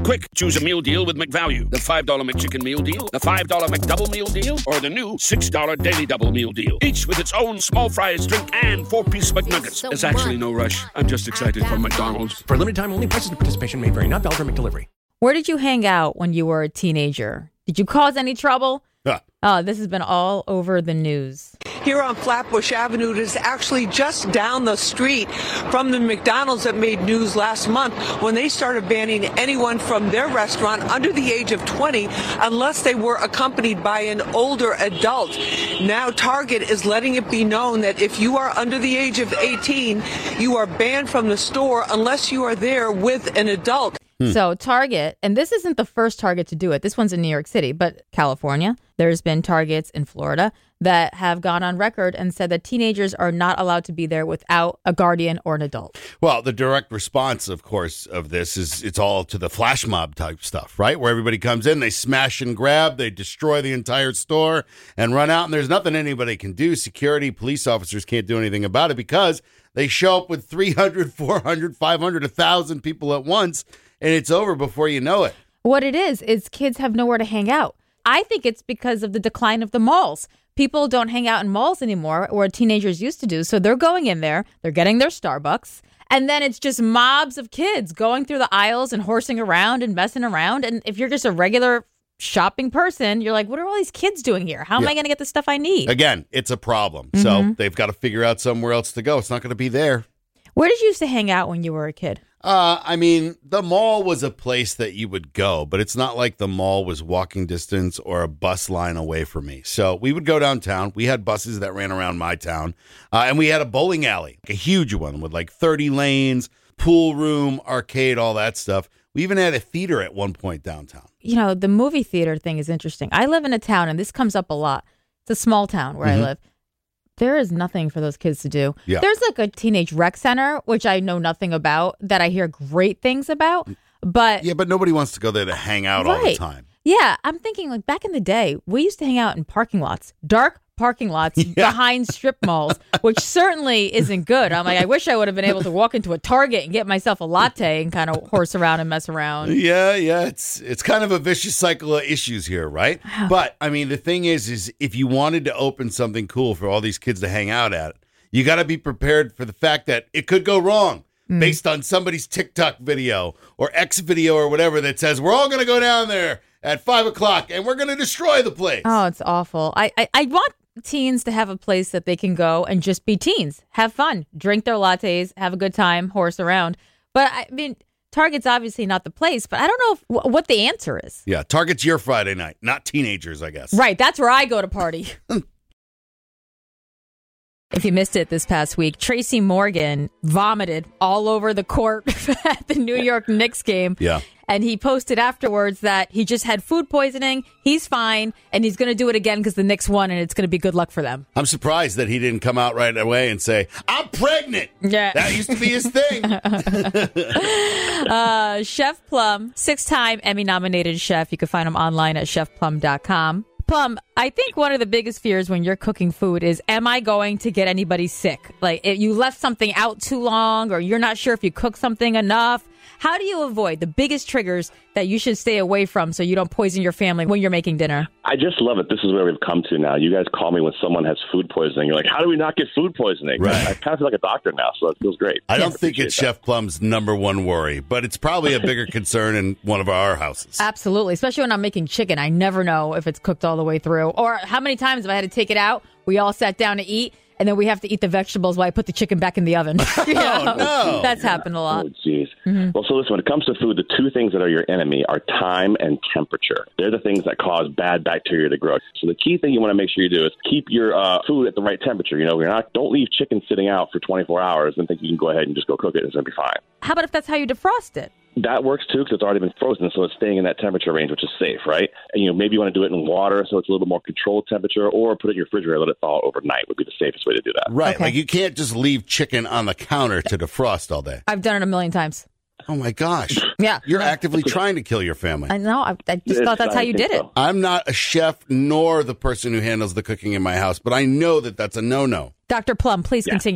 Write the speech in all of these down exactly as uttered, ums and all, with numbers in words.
Quick, choose a meal deal with McValue. The five dollar McChicken meal deal, the five dollar McDouble meal deal, or the new six dollar Daily Double meal deal. Each with its own small fries, drink, and four-piece McNuggets. There's actually no rush. I'm just excited for McDonald's. For limited time only, prices and participation may vary. Not valid for McDelivery. Where did you hang out when you were a teenager? Did you cause any trouble? Huh. Oh, this has been all over the news. Here on Flatbush Avenue, it is actually just down the street from the McDonald's that made news last month when they started banning anyone from their restaurant under the age of twenty unless they were accompanied by an older adult. Now Target is letting it be known that if you are under the age of eighteen, you are banned from the store unless you are there with an adult. Hmm. So Target, and this isn't the first Target to do it. This one's in New York City, but California. There's been Targets in Florida that have gone on record and said that teenagers are not allowed to be there without a guardian or an adult. Well, the direct response, of course, of this is it's all to the flash mob type stuff, right? Where everybody comes in, they smash and grab, they destroy the entire store and run out, and there's nothing anybody can do. Security, police officers can't do anything about it because they show up with three hundred, four hundred, five hundred, one thousand people at once, and it's over before you know it. What it is, is kids have nowhere to hang out. I think it's because of the decline of the malls. People don't hang out in malls anymore, where teenagers used to do. So they're going in there, they're getting their Starbucks, and then it's just mobs of kids going through the aisles and horsing around and messing around. And if you're just a regular shopping person, you're like, what are all these kids doing here? How am Yeah. I going to get the stuff I need? Again, it's a problem. Mm-hmm. So they've got to figure out somewhere else to go. It's not going to be there. Where did you used to hang out when you were a kid? Uh, I mean, the mall was a place that you would go, but it's not like the mall was walking distance or a bus line away from me. So we would go downtown. We had buses that ran around my town, uh, and we had a bowling alley, a huge one with like thirty lanes, pool room, arcade, all that stuff. We even had a theater at one point downtown. You know, the movie theater thing is interesting. I live in a town, and this comes up a lot. It's a small town where Mm-hmm. I live. There is nothing for those kids to do. Yeah. There's like a teenage rec center, which I know nothing about, that I hear great things about. But Yeah, but nobody wants to go there to hang out all the Right. time. yeah, I'm thinking like back in the day, we used to hang out in parking lots, dark parking lots behind strip malls, which certainly isn't good. I'm like, I wish I would have been able to walk into a Target and get myself a latte and kind of horse around and mess around. Yeah, yeah, it's it's kind of a vicious cycle of issues here, right? But I mean, the thing is, is if you wanted to open something cool for all these kids to hang out at, you got to be prepared for the fact that it could go wrong based on somebody's TikTok video or X video or whatever that says we're all going to go down there at five o'clock and we're going to destroy the place. Oh, it's awful. I, I, I want teens to have a place that they can go and just be teens, have fun, drink their lattes, have a good time, horse around. But I mean, Target's obviously not the place, but I don't know if, w- what the answer is. Yeah, Target's your Friday night, not teenagers, I guess. Right, that's where I go to party. If you missed it this past week, Tracy Morgan vomited all over the court at the New York Knicks game. Yeah. And he posted afterwards that he just had food poisoning. He's fine. And he's going to do it again because the Knicks won and it's going to be good luck for them. I'm surprised that he didn't come out right away and say, I'm pregnant. Yeah. That used to be his thing. uh, Chef Plum, six-time Emmy-nominated chef. You can find him online at chef plum dot com. Plum, I think one of the biggest fears when you're cooking food is, am I going to get anybody sick? Like, if you left something out too long or you're not sure if you cooked something enough. How do you avoid the biggest triggers that you should stay away from so you don't poison your family when you're making dinner? I just love it. This is where we've come to now. You guys call me when someone has food poisoning. You're like, how do we not get food poisoning? Right. I kind of feel like a doctor now, so it feels great. I don't Yes. think it's Chef Plum's number one worry, but it's probably a bigger concern in one of our houses. Absolutely. Especially when I'm making chicken. I never know if it's cooked all the way through. Or how many times have I had to take it out? We all sat down to eat, and then we have to eat the vegetables while I put the chicken back in the oven. You know? Oh, no. That's happened a lot. Oh, jeez. Mm-hmm. Well, so listen, when it comes to food, the two things that are your enemy are time and temperature. They're the things that cause bad bacteria to grow. So the key thing you want to make sure you do is keep your uh, food at the right temperature. You know, you're not, don't leave chicken sitting out for twenty-four hours and think you can go ahead and just go cook it. It's going to be fine. How about if that's how you defrost it? That works too because it's already been frozen, so it's staying in that temperature range, which is safe, right? And, you know, maybe you want to do it in water so it's a little bit more controlled temperature, or put it in your refrigerator, let it thaw overnight would be the safest way to do that. Right. Okay. Like you can't just leave chicken on the counter to defrost all day. I've done it a million times. Oh, my gosh. Yeah. You're actively trying to kill your family. I know. I, I just It's- thought that's how I you think did it. so. I'm not a chef nor the person who handles the cooking in my house, but I know that that's a no-no. Doctor Plum, please Yeah. continue.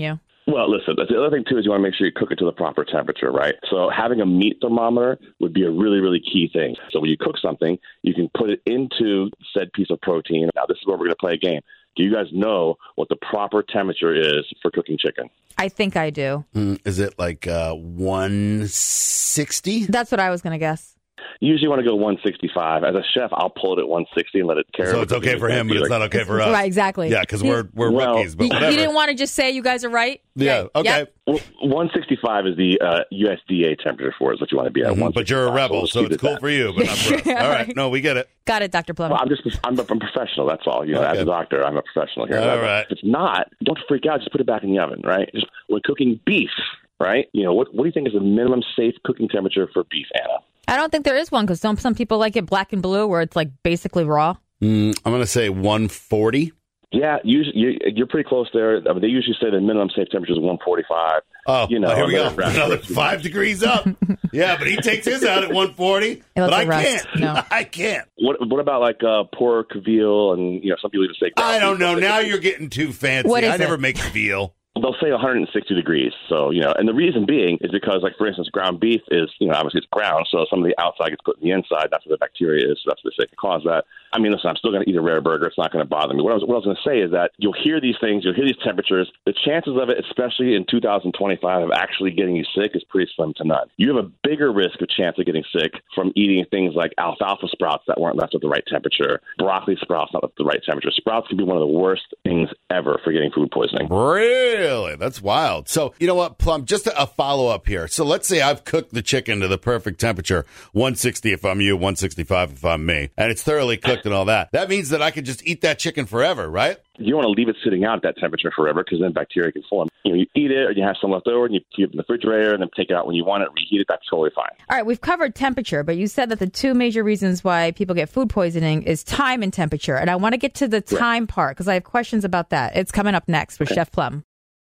Well, listen, the other thing, too, is you want to make sure you cook it to the proper temperature, right? So having a meat thermometer would be a really, really key thing. So when you cook something, you can put it into said piece of protein. Now, this is where we're going to play a game. Do you guys know what the proper temperature is for cooking chicken? I think I do. Mm, is it like uh, one sixty? That's what I was going to guess. You usually want to go one sixty-five. As a chef, I'll pull it at one sixty and let it carry. So it's okay for him, but it's not okay for us. Right, exactly. Yeah, because we're we're Well, rookies, but You, whatever. you didn't want to just say you guys are right? Yeah, Right. okay. Yep. Well, one sixty-five is the uh, U S D A temperature for it, is what you want to be at. Mhm, but you're a rebel, we'll so keep it's it cool that. for you, but not for us. All right, no, we get it. Got it, Doctor Plum. Well, I'm just I'm a, I'm a professional. That's all. You know, Okay. as a doctor, I'm a professional here. All right. If it's not, don't freak out. Just put it back in the oven, right? Just when cooking beef, right? You know, what what do you think is the minimum safe cooking temperature for beef, Anna? I don't think there is one because some, some people like it black and blue where it's like basically raw. Mm, I'm going to say one forty. Yeah, usually, you, you're pretty close there. I mean, they usually say the minimum safe temperature is one forty-five. Oh, You know, oh, here we go. around- Another five degrees up. Yeah, but he takes his out at one forty. But lets I it rest. can't. No. I can't. What what about like uh, pork, veal, and you know some people even say I don't know. ground beef. Now you're getting too fancy. What is I never it? make veal. They'll say one hundred sixty degrees. So, you know, and the reason being is because, like, for instance, ground beef is, you know, obviously it's ground. So some of the outside gets put in the inside. That's where the bacteria is. So that's what they say can cause that. I mean, listen, I'm still going to eat a rare burger. It's not going to bother me. What I was, what I was going to say is that you'll hear these things. You'll hear these temperatures. The chances of it, especially in two thousand twenty-five, of actually getting you sick is pretty slim to none. You have a bigger risk of chance of getting sick from eating things like alfalfa sprouts that weren't left at the right temperature, broccoli sprouts not at the right temperature. Sprouts can be one of the worst things ever for getting food poisoning. Really? That's wild. So, you know what, Plum, just a, a follow-up here. So let's say I've cooked the chicken to the perfect temperature, one sixty if I'm you, one sixty-five if I'm me, and it's thoroughly cooked and all that. That means that I could just eat that chicken forever, right? You don't want to leave it sitting out at that temperature forever because then bacteria can form. You know, you eat it or you have some left over and you keep it in the refrigerator and then take it out when you want it, reheat it. That's totally fine. All right, we've covered temperature, but you said that the two major reasons why people get food poisoning is time and temperature. And I want to get to the time part because I have questions about that. It's coming up next with Chef Plum.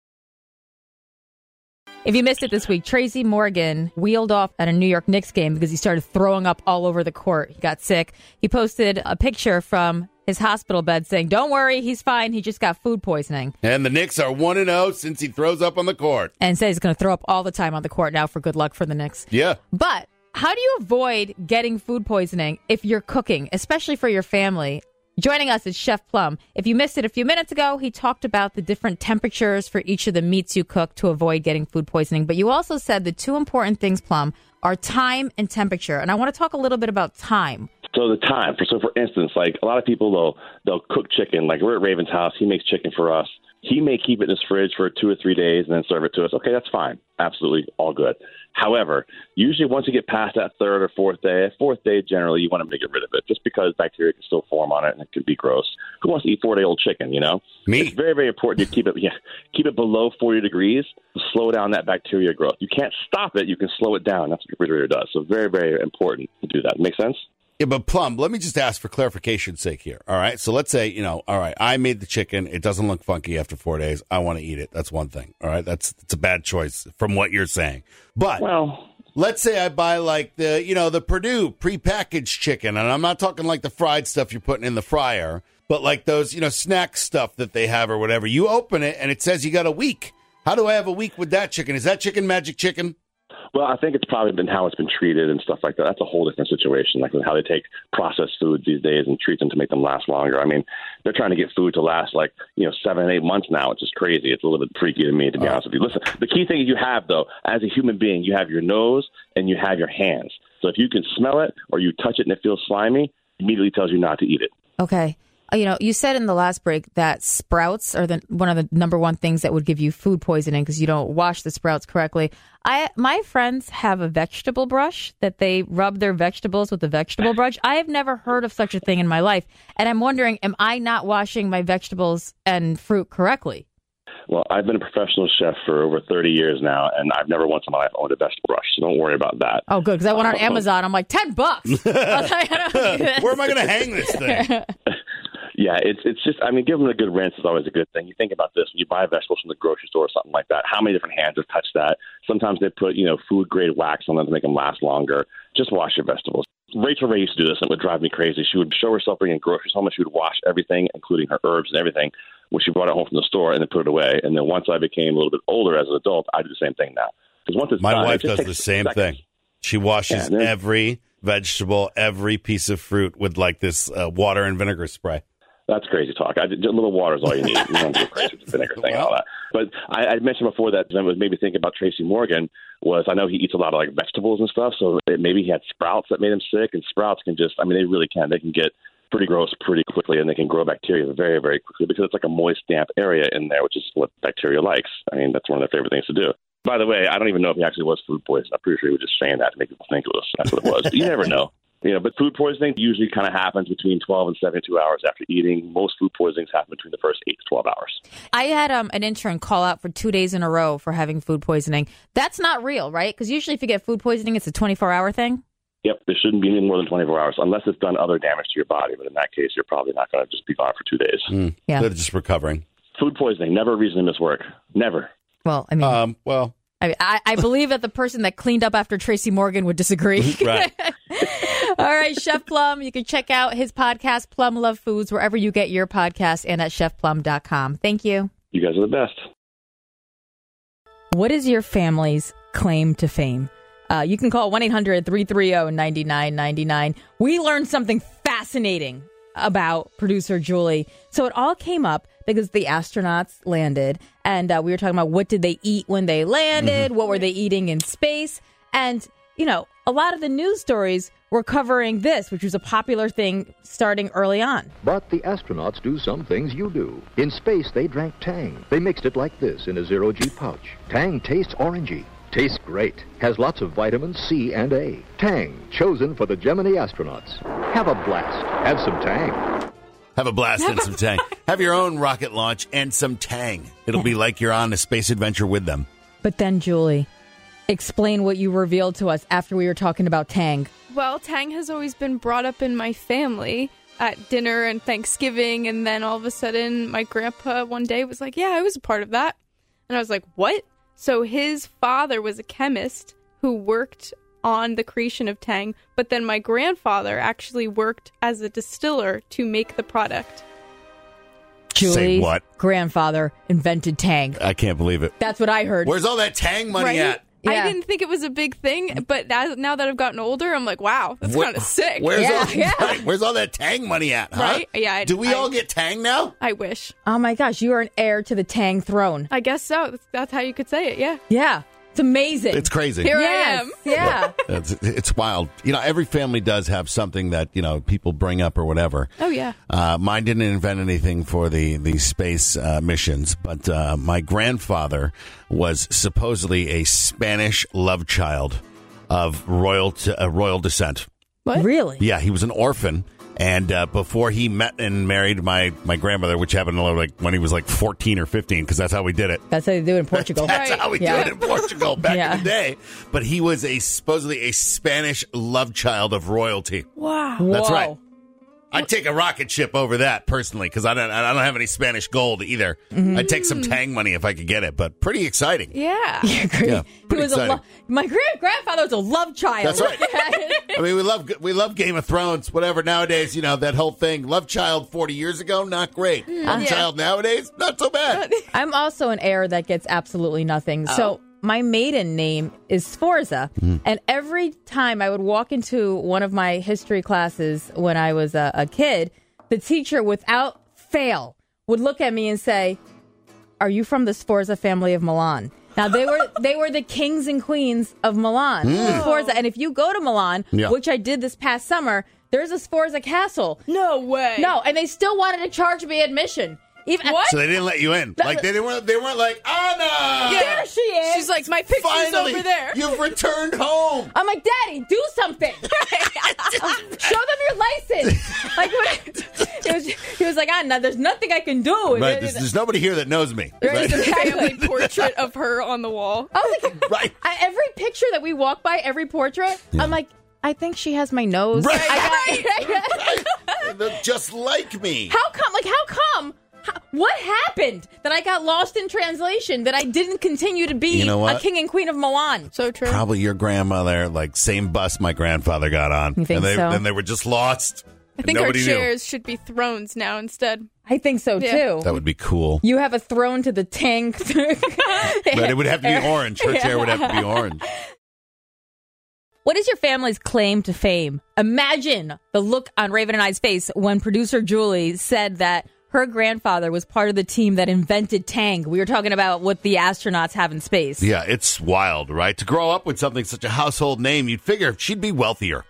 If you missed it this week, Tracy Morgan wheeled off at a New York Knicks game because he started throwing up all over the court. He got sick. He posted a picture from his hospital bed saying, "Don't worry, he's fine. He just got food poisoning." And the Knicks are one and oh since he throws up on the court. And says he's going to throw up all the time on the court now for good luck for the Knicks. Yeah. But how do you avoid getting food poisoning if you're cooking, especially for your family? Joining us is Chef Plum. If you missed it a few minutes ago, he talked about the different temperatures for each of the meats you cook to avoid getting food poisoning. But you also said the two important things, Plum, are time and temperature. And I want to talk a little bit about time. So the time, for so for instance, like a lot of people, they'll, they'll cook chicken. Like we're at Raven's house. He makes chicken for us. He may keep it in his fridge for two or three days and then serve it to us. Okay, that's fine. Absolutely all good. However, usually once you get past that third or fourth day, fourth day generally, you want to get rid of it just because bacteria can still form on it and it could be gross. Who wants to eat four-day-old chicken, you know? Me. It's very, very important to keep it, yeah, keep it below forty degrees to slow down that bacteria growth. You can't stop it. You can slow it down. That's what the refrigerator does. So very, very important to do that. Make sense? Yeah, but Plum, let me just ask for clarification's sake here. All right. So let's say, you know, all right, I made the chicken. It doesn't look funky after four days. I want to eat it. That's one thing. All right. That's, that's a bad choice from what you're saying. But Well, let's say I buy like the, you know, the Purdue prepackaged chicken. And I'm not talking like the fried stuff you're putting in the fryer, but like those, you know, snack stuff that they have or whatever. You open it and it says you got a week. How do I have a week with that chicken? Is that chicken magic chicken? Well, I think it's probably been how it's been treated and stuff like that. That's a whole different situation, like how they take processed foods these days and treat them to make them last longer. I mean, they're trying to get food to last like, you know, seven, eight months now, which is crazy. It's a little bit freaky to me, to be honest with you. Listen, the key thing you have, though, as a human being, you have your nose and you have your hands. So if you can smell it or you touch it and it feels slimy, it immediately tells you not to eat it. Okay. You know, you said in the last break that sprouts are the one of the number one things that would give you food poisoning because you don't wash the sprouts correctly. I my friends have a vegetable brush that they rub their vegetables with a vegetable brush. I have never heard of such a thing in my life. And I'm wondering, am I not washing my vegetables and fruit correctly? Well, I've been a professional chef for over thirty years now, and I've never once in my life owned a vegetable brush, so don't worry about that. Oh, good, because I went on Amazon. I'm like, ten bucks. I was like, I don't do this. Where am I going to hang this thing? Yeah, it's it's just, I mean, giving them a good rinse is always a good thing. You think about this, when you buy vegetables from the grocery store or something like that, how many different hands have touched that? Sometimes they put, you know, food-grade wax on them to make them last longer. Just wash your vegetables. Rachel Ray used to do this, and it would drive me crazy. She would show herself bringing groceries home, and she would wash everything, including her herbs and everything, when she brought it home from the store and then put it away. And then once I became a little bit older as an adult, I do the same thing now. Because once it's My done, wife it just does takes the same seconds. thing. She washes Yeah, then- every vegetable, every piece of fruit with like this uh, water and vinegar spray. That's crazy talk. I, just a little water is all you need. You don't go crazy with the vinegar thing and all that. But I, I mentioned before that that was maybe thinking about Tracy Morgan was I know he eats a lot of like vegetables and stuff, so it, maybe he had sprouts that made him sick, and sprouts can just, I mean, they really can. They can get pretty gross pretty quickly, and they can grow bacteria very, very quickly because it's like a moist, damp area in there, which is what bacteria likes. I mean, that's one of their favorite things to do. By the way, I don't even know if he actually was food poisoning. I'm pretty sure he was just saying that to make people think it was. That's what it was. But you never know. You know, but food poisoning usually kind of happens between twelve and seventy-two hours after eating. Most food poisonings happen between the first eight to twelve hours. I had um, an intern call out for two days in a row for having food poisoning. That's not real, right? Because usually if you get food poisoning, it's a twenty-four hour thing. Yep, there shouldn't be any more than twenty-four hours unless it's done other damage to your body. But in that case, you're probably not going to just be gone for two days. Mm. Yeah. They're just recovering. Food poisoning, never a reason to miss work. Never. Well, I mean, Um, well, I, I, I believe that the person that cleaned up after Tracy Morgan would disagree. right. All right, Chef Plum, you can check out his podcast, Plum Love Foods, wherever you get your podcast and at chef plum dot com. Thank you. You guys are the best. What is your family's claim to fame? Uh, you can call one eight hundred three three zero nine nine nine nine. We learned something fascinating about producer Julie. So it all came up because the astronauts landed, and uh, we were talking about what did they eat when they landed, mm-hmm. what were they eating in space, and, you know, a lot of the news stories were covering this, which was a popular thing starting early on. But the astronauts do some things you do. In space, they drank Tang. They mixed it like this in a zero-G pouch. Tang tastes orangey. Tastes great. Has lots of vitamins C and A. Tang, chosen for the Gemini astronauts. Have a blast. Have some Tang. Have a blast and some Tang. Have your own rocket launch and some Tang. It'll be like you're on a space adventure with them. But then, Julie, explain what you revealed to us after we were talking about Tang. Well, Tang has always been brought up in my family at dinner and Thanksgiving, and then all of a sudden my grandpa one day was like, yeah, I was a part of that. And I was like, what? So his father was a chemist who worked on the creation of Tang, but then my grandfather actually worked as a distiller to make the product. Julie's Say what? grandfather invented Tang. I can't believe it. That's what I heard. Where's all that Tang money Right? at? Yeah. I didn't think it was a big thing, but as, now that I've gotten older, I'm like, wow, that's Where- kind of sick. Where's, Yeah, all, yeah. right, where's all that Tang money at, huh? Right? Yeah, I- Do we I- all get Tang now? I wish. Oh my gosh, you are an heir to the Tang throne. I guess so. That's, that's how you could say it, yeah. Yeah, it's amazing. It's crazy. Here yes, I am. Yeah. It's, it's wild. You know, every family does have something that, you know, people bring up or whatever. Oh, yeah. Uh, mine didn't invent anything for the, the space uh, missions, but uh, my grandfather was supposedly a Spanish love child of royal t- uh, royal descent. What? Really? Yeah, he was an orphan. And uh, before he met and married my, my grandmother, which happened like when he was like fourteen or fifteen, because that's how we did it. That's how they do it in Portugal. That's Right. how we Yeah. did it in Portugal back Yeah. in the day. But he was a supposedly a Spanish love child of royalty. Wow. That's Whoa. right. I'd take a rocket ship over that personally because I don't I don't have any Spanish gold either. Mm-hmm. I'd take some Tang money if I could get it, but pretty exciting. Yeah. Yeah, great. Yeah, he pretty was a exciting. lo- my great grandfather was a love child. That's right. I mean, we love we love Game of Thrones, whatever. Nowadays, you know that whole thing. Love child forty years ago, not great. Love Yeah. child nowadays, not so bad. I'm also an heir that gets absolutely nothing. So my maiden name is Sforza. And every time I would walk into one of my history classes when I was a, a kid, the teacher, without fail, would look at me and say, "Are you from the Sforza family of Milan?" Now, they were they were the kings and queens of Milan, the Sforza. And if you go to Milan, Yeah. which I did this past summer, there's a Sforza castle. No way. No, and they still wanted to charge me admission. Even What? So they didn't let you in. Like they didn't. They weren't like Anna. There she is. She's like, my picture's Finally, over there. you've returned home. I'm like, Daddy, do something. Show them your license. Like, what, it was, he was like, ah, no, there's nothing I can do. Right. There's, there's nobody here that knows me. Right. There's a family portrait of her on the wall. I was like, Right. I, every picture that we walk by, every portrait, I'm like, I think she has my nose. Right. I got- They're just like me. How come? Like, how come? How, what happened that I got lost in translation? That I didn't continue to be You know what? a king and queen of Milan? So true. Probably your grandmother, like same bus my grandfather got on. You think and they, so? Then they were just lost. I think our Nobody knew. chairs should be thrones now instead. I think so, Yeah. too. That would be cool. You have a throne to the tank. But it would have to be orange. Her chair would have to be orange. What is your family's claim to fame? Imagine the look on Raven and I's face when producer Julie said that her grandfather was part of the team that invented Tang. We were talking about what the astronauts have in space. Yeah, it's wild, right? To grow up with something such a household name, you'd figure she'd be wealthier.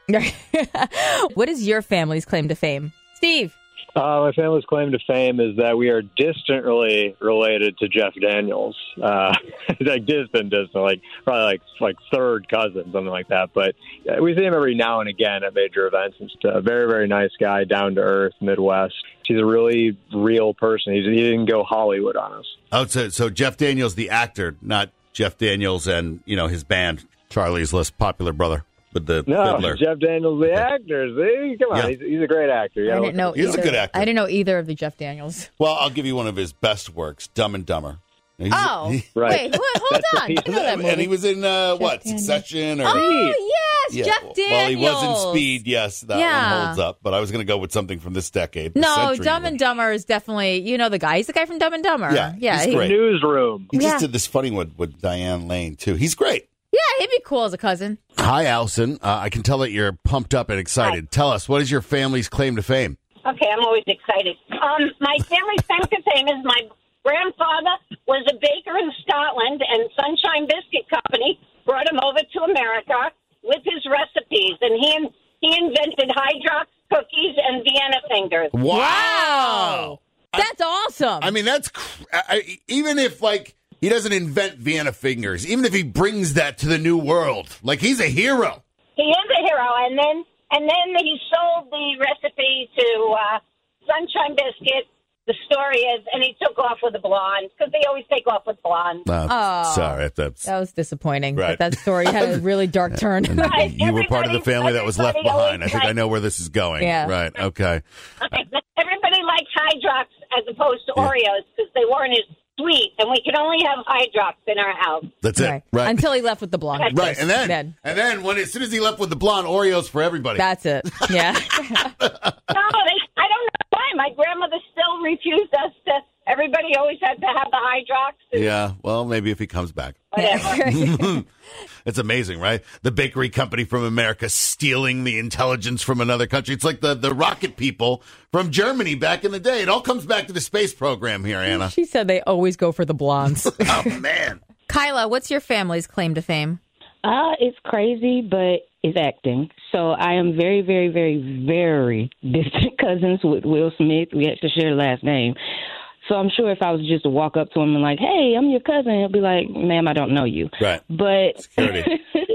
What is your family's claim to fame? Steve. Uh, my family's claim to fame is that we are distantly related to Jeff Daniels. Uh, like distant, distant, like probably like like third cousin, something like that. But uh, we see him every now and again at major events. He's a very, very nice guy, down to earth, Midwest. He's a really real person. He's, he didn't go Hollywood on us. Oh, so, so Jeff Daniels, the actor, not Jeff Daniels and, you know, his band, Charlie's List Popular Brother. With the No, fiddler. Jeff Daniels, the actor. See? Come on, Yeah. he's, he's a great actor. Yeah, I didn't know He's a either. good actor. I didn't know either of the Jeff Daniels. Well, I'll give you one of his best works, Dumb and Dumber. He's- Oh, he- Right. wait, hold, hold That's the on. piece- I know that movie. and he was in, uh, what, Daniels. Succession? Or, Oh, yes, yeah. Jeff Daniels. Well, he was in Speed, yes, that Yeah. one holds up. But I was going to go with something from this decade. this No, century Dumb even. and Dumber is definitely, you know the guy. He's the guy from Dumb and Dumber. Yeah, yeah, he's he- great. Newsroom. He Yeah. just did this funny one with Diane Lane, too. He's great. yeah, he'd be cool as a cousin. Hi, Allison. Uh, I can tell that you're pumped up and excited. Tell us, what is your family's claim to fame? Okay, I'm always excited. Um, my family's claim to fame is my grandfather was a baker in Scotland, and Sunshine Biscuit Company brought him over to America with his recipes, and he he invented Hydrox cookies and Vienna fingers. Wow. That's awesome. I mean, that's cr- I, I- even if like he doesn't invent Vienna fingers, even if he brings that to the new world, like he's a hero. He is a hero, and then and then he sold the recipe to uh, Sunshine Biscuit. The story is, and he took off with a blonde because they always take off with blondes. Uh, Oh. sorry, that's that was disappointing. Right. But that story had a really dark turn. Right. you were part of the Everybody- family that was left everybody behind. I always think I likes- know where this is going. Yeah. Right. Okay. Everybody likes Hydrox as opposed to Yeah. Oreos because they weren't as sweet, and we could only have Hydrox in our house. That's it. Right. Right. Until he left with the blonde. right. And then, Then. and then when as soon as he left with the blonde, Oreos for everybody. That's it. Yeah. No, they, I don't know why. My grandmother still refused us to. Everybody always had to have the Hydrox. And yeah. Well, maybe if he comes back. whatever. It's amazing, right? The bakery company from America stealing the intelligence from another country. It's like the, the rocket people from Germany back in the day. It all comes back to the space program here, Anna. She said they always go for the blondes. Oh, man. Kyla, what's your family's claim to fame? Uh, it's crazy, but it's acting. So I am very, very, very, very distant cousins with Will Smith. We actually share the last name. So I'm sure if I was just to walk up to him and like, hey, I'm your cousin, he'll be like, ma'am, I don't know you. Right. But Security.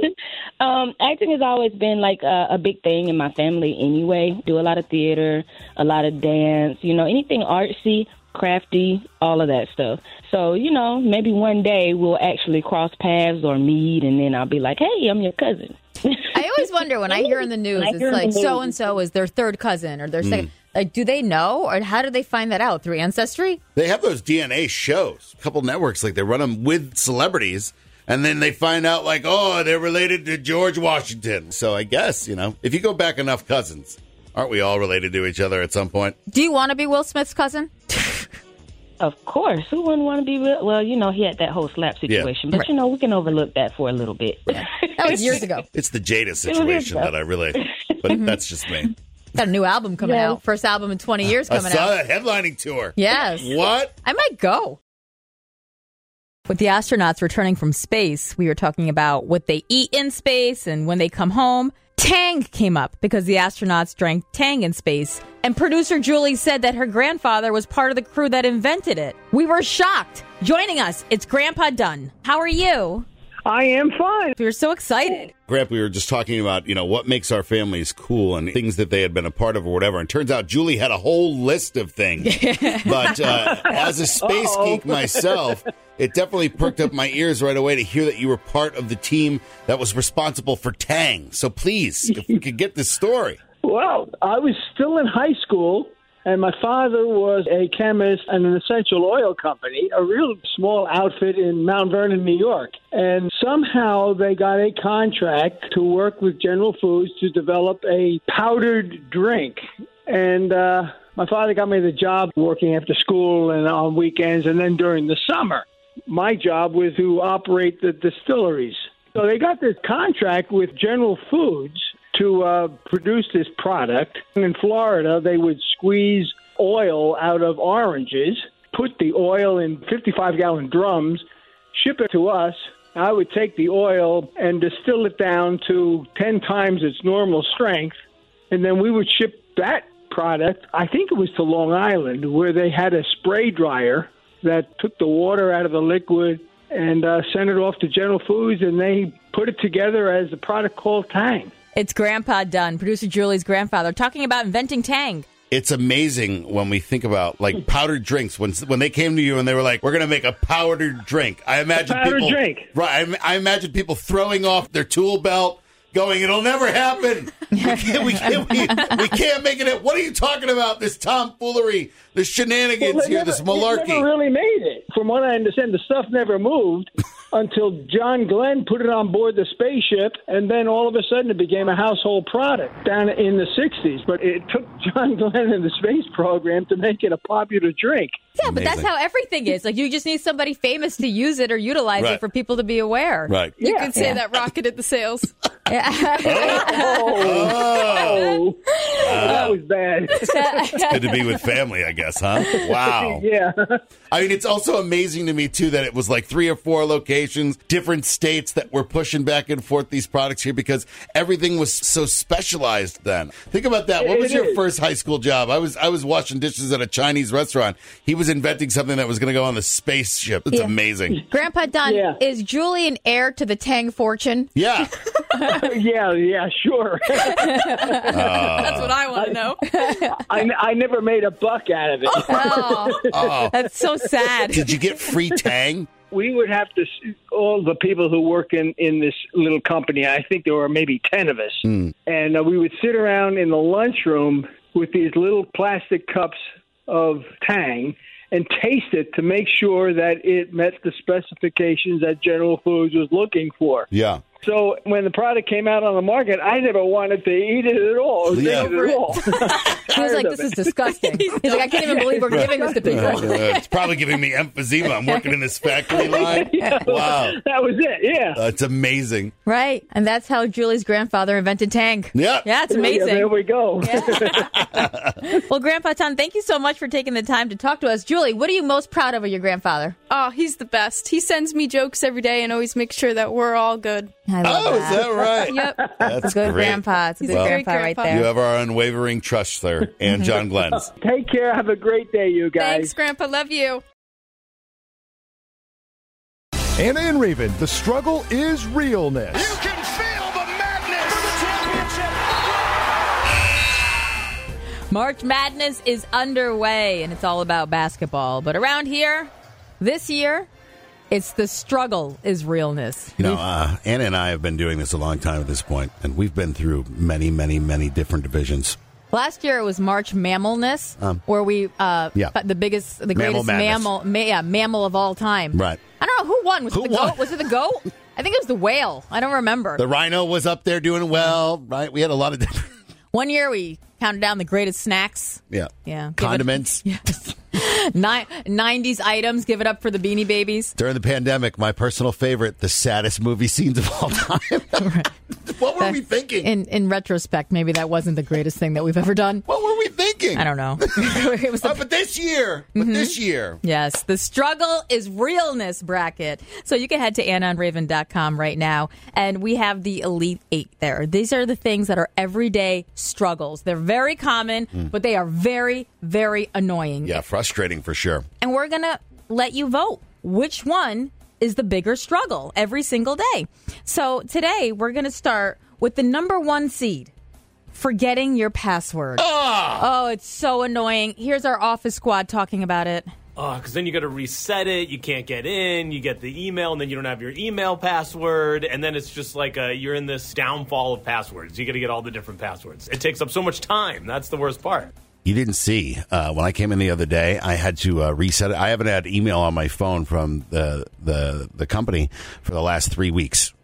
um, acting has always been like a, a big thing in my family anyway. Do a lot of theater, a lot of dance, you know, anything artsy, crafty, all of that stuff. So, you know, maybe one day we'll actually cross paths or meet, and then I'll be like, hey, I'm your cousin. I always wonder when I hear in the news, When I it's hear in the like news. so and so is their third cousin or their second. Like, do they know, or how do they find that out through ancestry? They have those D N A shows. A couple networks, like they run them with celebrities, and then they find out, like, oh, they're related to George Washington. So I guess, you know, if you go back enough cousins, aren't we all related to each other at some point? Do you want to be Will Smith's cousin? Of course. Who wouldn't want to be real? Well, you know, he had that whole slap situation. But, Right. you know, we can overlook that for a little bit. That was years ago. It's the Jada situation that I relate, but that's just me. Got a new album coming Yeah. out. First album in twenty years I coming saw out. that headlining tour. Yes. What? I might go. With the astronauts returning from space, we were talking about what they eat in space and when they come home. Tang came up because the astronauts drank Tang in space. And producer Julie said that her grandfather was part of the crew that invented it. We were shocked. Joining us, it's Grandpa Dunn. How are you? I am fine. We were so excited. Grandpa, we were just talking about, you know, what makes our families cool and things that they had been a part of or whatever. And turns out Julie had a whole list of things. But uh, as a space Uh-oh. geek myself, it definitely perked up my ears right away to hear that you were part of the team that was responsible for Tang. So please, if we could get this story. Well, I was still in high school, and my father was a chemist and an essential oil company, a real small outfit in Mount Vernon, New York. And somehow they got a contract to work with General Foods to develop a powdered drink. And uh, my father got me the job working after school and on weekends, and then during the summer. My job was to operate the distilleries. So they got this contract with General Foods to uh, produce this product. In Florida, they would squeeze oil out of oranges, put the oil in fifty-five gallon drums, ship it to us. I would take the oil and distill it down to ten times its normal strength, and then we would ship that product, I think it was to Long Island, where they had a spray dryer that took the water out of the liquid and uh, sent it off to General Foods, and they put it together as a product called Tang. It's Grandpa Dunn, producer Julie's grandfather, talking about inventing Tang. It's amazing when we think about like powdered drinks. When when they came to you and they were like, "We're going to make a powdered drink," I imagine a powdered people, drink. Right? I, I imagine people throwing off their tool belt, going, "It'll never happen. We can't. We can't. We, we can't make it. What are you talking about? This tomfoolery, this shenanigans Well, here, never, this malarkey." They never really made it. From what I understand, the stuff never moved until John Glenn put it on board the spaceship, and then all of a sudden it became a household product down in the sixties. But it took John Glenn and the space program to make it a popular drink. Yeah, but that's how everying is. Like, you just need somebody famous to use it or utilize Right. it for people to be aware. Right. You Yeah. could say Yeah. that rocketed the sales. Oh, that was bad. It's good to be with family, I guess, huh? Wow. Yeah. I mean, it's also amazing to me, too, that it was like three or four locations, different states that were pushing back and forth these products here because everything was so specialized then. Think about that. What It was your is. first high school job? I was I was washing dishes at a Chinese restaurant. He was inventing something that was going to go on the spaceship. It's Yeah. amazing. Grandpa Dunn, Yeah. is Julie an heir to the Tang fortune? Yeah. yeah, yeah, sure. That's what I want to know. I, I never made a buck out of it. Oh, Oh. that's so sad. Did you get free Tang? We would have to, all the people who work in, in this little company, I think there were maybe ten of us, Mm. and uh, we would sit around in the lunchroom with these little plastic cups of Tang and taste it to make sure that it met the specifications that General Foods was looking for. Yeah. So when the product came out on the market, I never wanted to eat it at all. Or drink Yeah. it at all. He was like, this is disgusting. He's like, I can't even believe we're giving this to people. Uh, it's probably giving me emphysema. I'm working in this factory line. Wow. That was it, yeah. That's amazing. Right. And that's how Julie's grandfather invented Tang. Yeah. Yeah, it's Yeah, amazing. there we go. Well, Grandpa Dunn, thank you so much for taking the time to talk to us. Julie, what are you most proud of of your grandfather? Oh, he's the best. He sends me jokes every day and always makes sure that we're all good. I love Oh, that. is that right? Yep. That's It's a good great. grandpa. It's a He's good a great grandpa right grandpa. You there. have our unwavering trust, sir, and John Glenn's. Take care. Have a great day, you guys. Thanks, Grandpa. Love you. Anna and Raven, the struggle is realness. You can feel the madness for the championship. March Madness is underway, and it's all about basketball. But around here, this year, it's the struggle is realness. You know, uh, Anna and I have been doing this a long time at this point, and we've been through many, many, many different divisions. Last year it was March Mammalness, Um, where we uh, yeah. the biggest, the Mammal greatest madness. mammal, ma- yeah, mammal of all time. Right. I don't know who won. Was Who it the won? goat? Was it the goat? I think it was the whale. I don't remember. The rhino was up there doing well, right? We had a lot of different, One year we counted down the greatest snacks. yeah, Yeah, Give it- condiments. Yes. Ni- nineties items. Give it up for the Beanie Babies. During the pandemic, my personal favorite, the saddest movie scenes of all time. What were we thinking? In in retrospect, maybe that wasn't the greatest thing that we've ever done. What were we thinking? I don't know. It was Oh, the- but this year, but this year. Yes, the struggle is realness bracket. So you can head to anna and raven dot com right now, and we have the Elite Eight there. These are the things that are everyday struggles. They're very common, but they are very, very annoying. Yeah, frustrating for sure. And we're going to let you vote. Which one is the bigger struggle every single day? So today we're going to start with the number one seed, forgetting your password. Oh, Oh, it's so annoying. Here's our office squad talking about it. Oh, because then you got to reset it. You can't get in. You get the email, and then you don't have your email password. And then it's just like a, you're in this downfall of passwords. You got to get all the different passwords. It takes up so much time. That's the worst part. you didn't see uh, when I came in the other day. I had to uh, reset it. I haven't had email on my phone from the the the company for the last three weeks.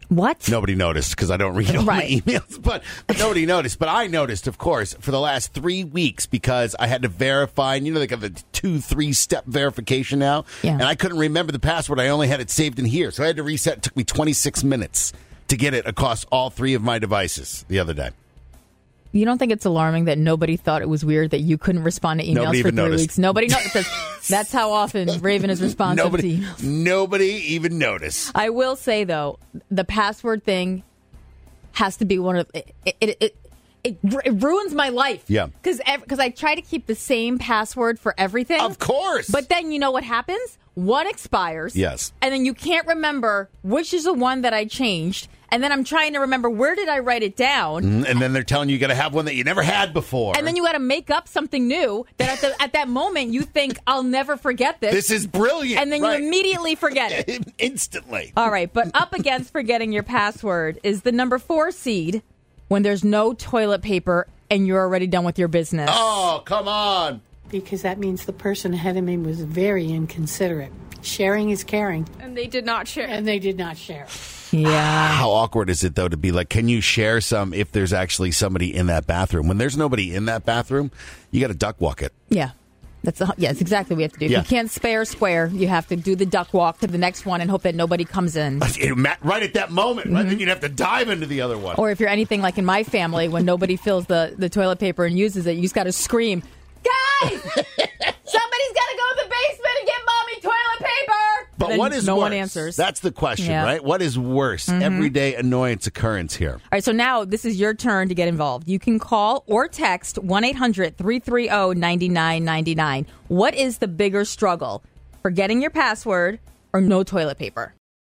What? Nobody noticed because I don't read all Right. the emails, but, but nobody noticed. But I noticed, of course, for the last three weeks because I had to verify. And you know, they got the two, three step verification now. Yeah. And I couldn't remember the password. I only had it saved in here. So I had to reset. It took me twenty-six minutes to get it across all three of my devices the other day. You don't think it's alarming that nobody thought it was weird that you couldn't respond to emails Nobody for even three noticed. weeks? Nobody noticed. That's how often Raven is responsive Nobody, to emails. nobody even noticed. I will say, though, the password thing has to be one of it. It, it, it, it, it ruins my life. Yeah. Because because I try to keep the same password for everything. Of course. But then you know what happens? One expires. Yes. And then you can't remember which is the one that I changed. And then I'm trying to remember, where did I write it down? Mm, And then they're telling you you got to have one that you never had before. And then you got to make up something new that at, the, at that moment you think, I'll never forget this. This is brilliant. And then right. you immediately forget it. Instantly. All right, but up against forgetting your password is the number four seed when there's no toilet paper and you're already done with your business. Oh, come on. Because that means the person ahead of me was very inconsiderate. Sharing is caring. And they did not share. And they did not share. Yeah. How awkward is it, though, to be like, can you share some if there's actually somebody in that bathroom? When there's nobody in that bathroom, you got to duck walk it. Yeah. That's a, yeah, it's exactly what we have to do. If Yeah. you can't spare square, you have to do the duck walk to the next one and hope that nobody comes in. Right at that moment, right? Then you'd have to dive into the other one. Or if you're anything like in my family, when nobody fills the, the toilet paper and uses it, you just got to scream, guys, somebody's got to go to the basement and get mommy toilet paper. But Then what is no worse? one answers. That's the question, Yeah. right? What is worse? Mhm. Everyday annoyance occurrence here. All right, so now this is your turn to get involved. You can call or text one eight hundred three three zero nine nine nine nine. What is the bigger struggle? Forgetting your password or no toilet paper?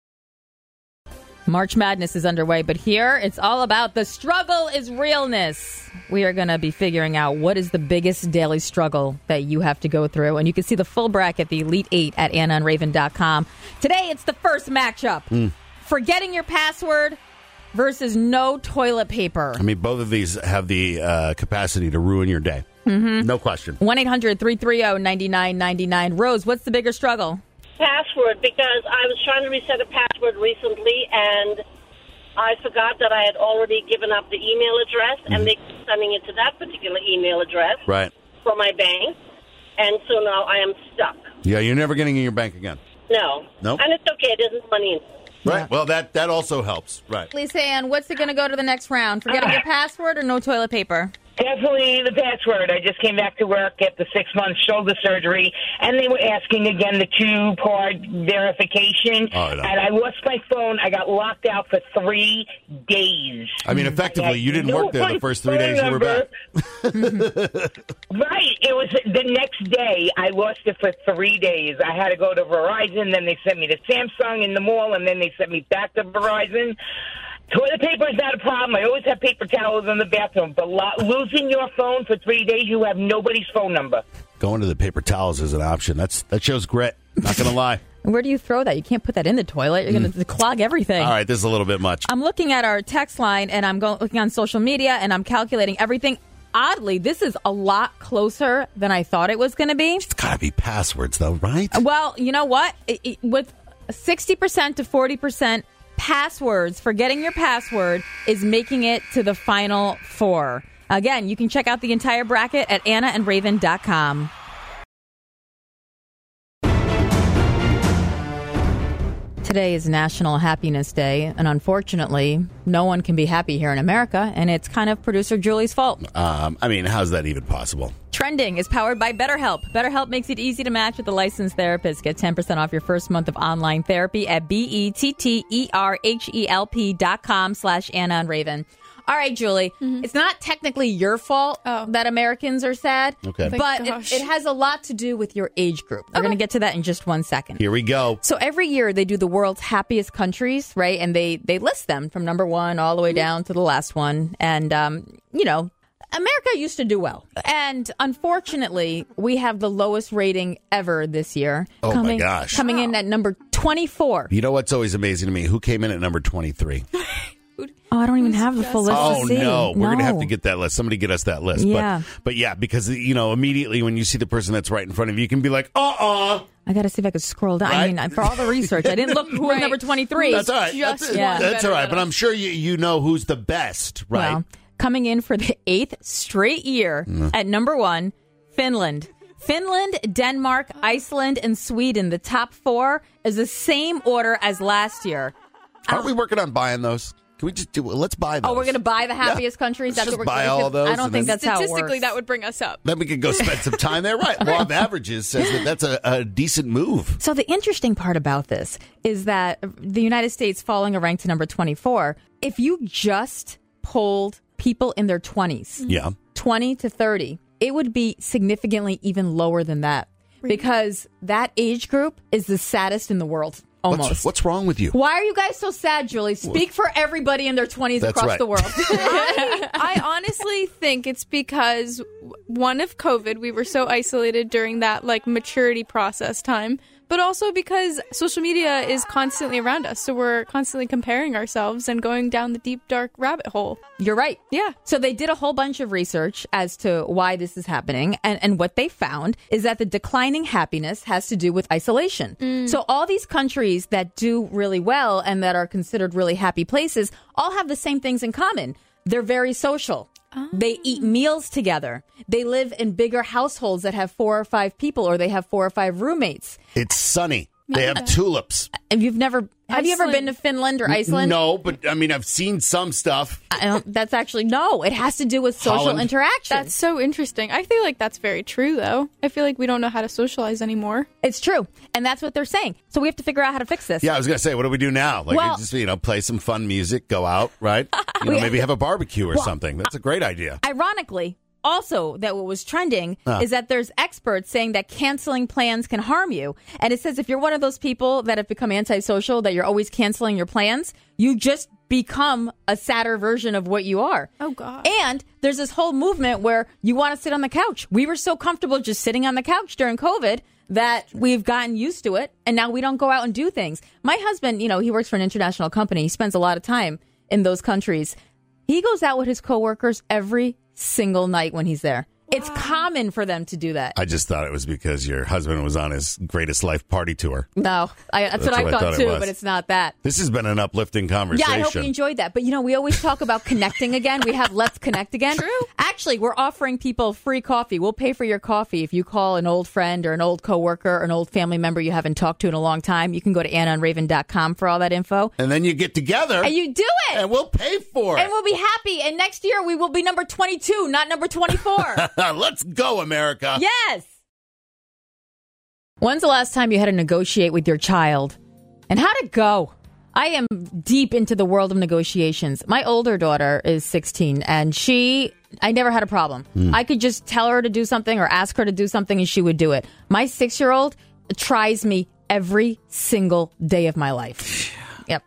March Madness is underway, but here it's all about the struggle is realness. We are going to be figuring out what is the biggest daily struggle that you have to go through. And you can see the full bracket, the Elite Eight, at anna and raven dot com. Today, it's the first matchup. Mm. Forgetting your password versus no toilet paper. I mean, both of these have the uh, capacity to ruin your day. Mm-hmm. No question. one eight hundred three three zero nine nine nine nine. Rose, what's the bigger struggle? Password, because I was trying to reset a password recently, and I forgot that I had already given up the email address, Mm-hmm. and they kept sending it to that particular email address Right. for my bank, and so now I am stuck. Yeah, you're never getting in your bank again. No. Nope. And it's okay. It isn't money. Right. Well, that, that also helps. Right. Lisa Ann, what's it going to go to the next round? Forgetting your password or no toilet paper? Definitely the password. I just came back to work after six months shoulder surgery, and they were asking again the two-part verification. Oh, no. And I lost my phone. I got locked out for three days. I mean, effectively, you didn't No work there the one first three phone days you were number. back. Right. It was the next day. I lost it for three days. I had to go to Verizon, then they sent me to Samsung in the mall, and then they sent me back to Verizon. Toilet paper is not a problem. I always have paper towels in the bathroom. But lo- losing your phone for three days, you have nobody's phone number. Going to the paper towels is an option. That's That shows grit. Not going to lie. Where do you throw that? You can't put that in the toilet. You're going to clog everything. All right, this is a little bit much. I'm looking at our text line, and I'm going looking on social media, and I'm calculating everything. Oddly, this is a lot closer than I thought it was going to be. It's got to be passwords, though, right? Well, you know what? It, it, with sixty percent to forty percent passwords, forgetting your password is making it to the final four. Again, you can check out the entire bracket at anna and raven dot com. Today is National Happiness Day, and unfortunately, no one can be happy here in America, and it's kind of producer Julie's fault. Um, I mean, how's that even possible? Trending is powered by BetterHelp. BetterHelp makes it easy to match with a licensed therapist. Get ten percent off your first month of online therapy at B-E-T-T-E-R-H-E-L-P dot com slash Anna and Raven. All right, Julie, Mm-hmm. it's not technically your fault that Americans are sad, Okay. Thank but it, gosh. it has a lot to do with your age group. We're going to get to that in just one second. Here we go. So every year they do the world's happiest countries, right? And they, they list them from number one all the way down to the last one. And, um, you know, America used to do well. And unfortunately, we have the lowest rating ever this year. Oh, my coming, gosh. Coming in at number twenty-four. You know what's always amazing to me? Who came in at number twenty-three? food. Oh, I don't even have the full list Oh to see. no, we're gonna No. have to get that list. Somebody get us that list. Yeah. But, but yeah, because you know, immediately when you see the person that's right in front of you, you can be like, uh uh I got to see if I could scroll down. I Right? mean, for all the research, I didn't look who was Right. number twenty-three. That's all right. Just That's, yeah. that's all right. But I'm sure you you know who's the best, right? Well, coming in for the eighth straight year Mm. at number one, Finland. Finland, Denmark, Iceland, and Sweden. The top four is the same order as last year. Aren't we working on buying those? Can we just do? Let's buy those. Oh, we're going to buy the happiest countries? Let's That's just what we're buy gonna all do. those I don't and think then- that's how it Statistically, works. that would bring us up. Then we could go spend some time there. Right. Law of averages says that that's a, a decent move. So the interesting part about this is that the United States falling a rank to number twenty-four, if you just polled people in their twenties, Yeah. twenty to thirty, it would be significantly even lower than that because that age group is the saddest in the world. Almost. What's, what's wrong with you? Why are you guys so sad, Julie? Speak for everybody in their twenties That's across right. the world. I, I honestly think it's because one of COVID, we were so isolated during that like maturity process time, but also because social media is constantly around us. So we're constantly comparing ourselves and going down the deep, dark rabbit hole. You're right. Yeah. So they did a whole bunch of research as to why this is happening. And, and what they found is that the declining happiness has to do with isolation. So all these countries that do really well and that are considered really happy places all have the same things in common. They're very social. They eat meals together. They live in bigger households that have four or five people, or they have four or five roommates. It's sunny. They have tulips. And you've never, have you ever Iceland. been to Finland or Iceland? No, but I mean, I've seen some stuff. I don't, that's actually, no, it has to do with social Holland. interaction. That's so interesting. I feel like that's very true, though. I feel like we don't know how to socialize anymore. It's true. And that's what they're saying. So we have to figure out how to fix this. Yeah, I was gonna say, what do we do now? Like, Well- just you know, play some fun music, go out, right? You know, maybe have a barbecue or something. That's a great idea. Ironically, also, that what was trending Huh. is that there's experts saying that canceling plans can harm you. And it says if you're one of those people that have become antisocial, that you're always canceling your plans, you just become a sadder version of what you are. Oh, God. And there's this whole movement where you want to sit on the couch. We were so comfortable just sitting on the couch during COVID that we've gotten used to it, and now we don't go out and do things. My husband, you know, he works for an international company. He spends a lot of time in those countries. He goes out with his coworkers every single night when he's there. It's common for them to do that. I just thought it was because your husband was on his greatest life party tour. No, I, that's, That's what I what I thought, thought it too, was. but it's not that. This has been an uplifting Yeah, conversation. I hope you enjoyed that. But, you know, we always talk about connecting again. We have Let's Connect Again. True. Actually, we're offering people free coffee. We'll pay for your coffee if you call an old friend or an old coworker or an old family member you haven't talked to in a long time. You can go to anna and raven dot com for all that info. And then you get together. And you do it. And we'll pay for it. And we'll be happy. And next year we will be number twenty-two, not number twenty-four. Let's go, America. Yes. When's the last time you had to negotiate with your child? And how'd it go? I am deep into the world of negotiations. My older daughter is sixteen, and she, I never had a problem. Mm. I could just tell her to do something or ask her to do something, and she would do it. My six-year-old tries me every single day of my life. Yep.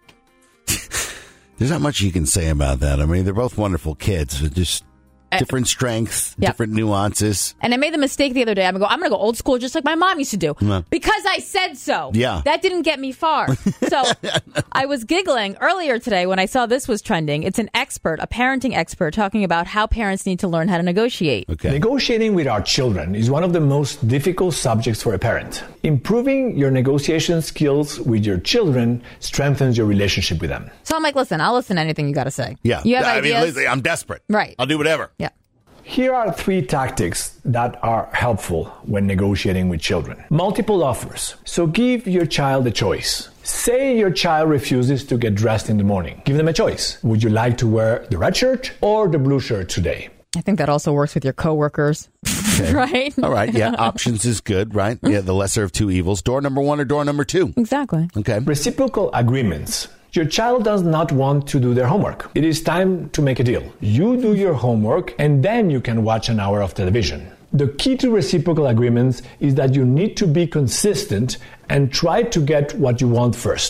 There's not much you can say about that. I mean, they're both wonderful kids. They're just different strengths, Yep. different nuances. And I made the mistake the other day. I'm gonna go. I'm gonna go old school, just like my mom used to do, Mm. because I said so. Yeah. that didn't get me far. So I was giggling earlier today when I saw this was trending. It's an expert, a parenting expert, talking about how parents need to learn how to negotiate. Okay. Negotiating with our children is one of the most difficult subjects for a parent. Improving your negotiation skills with your children strengthens your relationship with them. So I'm like, listen, I'll listen to anything you got to say. Yeah. you have I ideas. mean, listen, I'm desperate. Right. I'll do whatever. Yeah. Here are three tactics that are helpful when negotiating with children. Multiple offers. So give your child a choice. Say your child refuses to get dressed in the morning. Give them a choice. Would you like to wear the red shirt or the blue shirt today? I think that also works with your coworkers, right? All right. Yeah. Options is good, right? Yeah. The lesser of two evils. Door number one or door number two? Exactly. Okay. Reciprocal agreements. Your child does not want to do their homework. It is time to make a deal. You do your homework and then you can watch an hour of television. The key to reciprocal agreements is that you need to be consistent and try to get what you want first.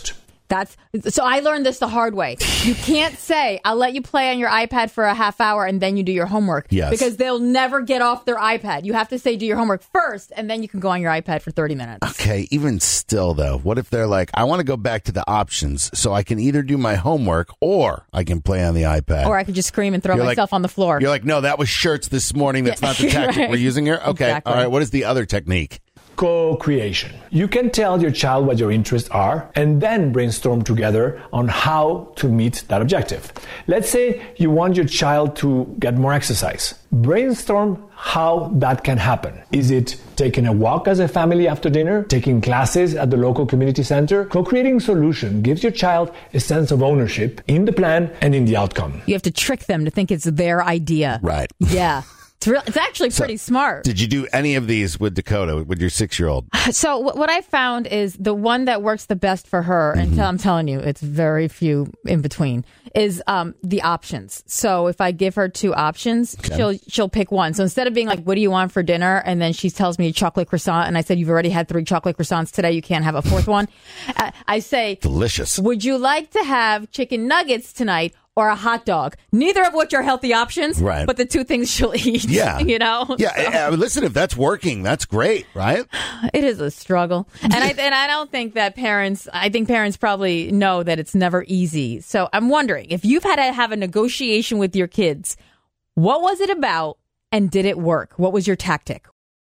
That's so I learned this the hard way. You can't say, I'll let you play on your iPad for a half hour and then you do your homework. Yes. Because they'll never get off their iPad. You have to say, do your homework first, and then you can go on your iPad for thirty minutes. Okay, even still, though, what if they're like, I want to go back to the options so I can either do my homework or I can play on the iPad. Or I could just scream and throw You're myself like, on the floor. You're like, no, that was shirts this morning. That's Yeah. not the tactic Right. we're using here. Okay, Exactly. all right, what is the other technique? Co-creation. You can tell your child what your interests are and then brainstorm together on how to meet that objective. Let's say you want your child to get more exercise. Brainstorm how that can happen. Is it taking a walk as a family after dinner? Taking classes at the local community center? Co-creating solution gives your child a sense of ownership in the plan and in the outcome. You have to trick them to think it's their idea. Right. Yeah. It's, real, it's actually pretty smart. Did you do any of these with Dakota, with your six-year-old? So wh- what I found is the one that works the best for her, and Mm-hmm. I'm telling you, it's very few in between, is um, the options. So if I give her two options, Okay. she'll she'll pick one. So instead of being like, what do you want for dinner? And then she tells me a chocolate croissant, and I said, you've already had three chocolate croissants today. You can't have a fourth one. Uh, I say, delicious. Would you like to have chicken nuggets tonight or a hot dog? Neither of which are healthy options, Right. but the two things she'll eat. Yeah. You know? Yeah, So- I- I- listen, if that's working, that's great, right? It is a struggle. And I and I don't think that parents, I think parents probably know that it's never easy. So I'm wondering, if you've had to have a negotiation with your kids, what was it about and did it work? What was your tactic?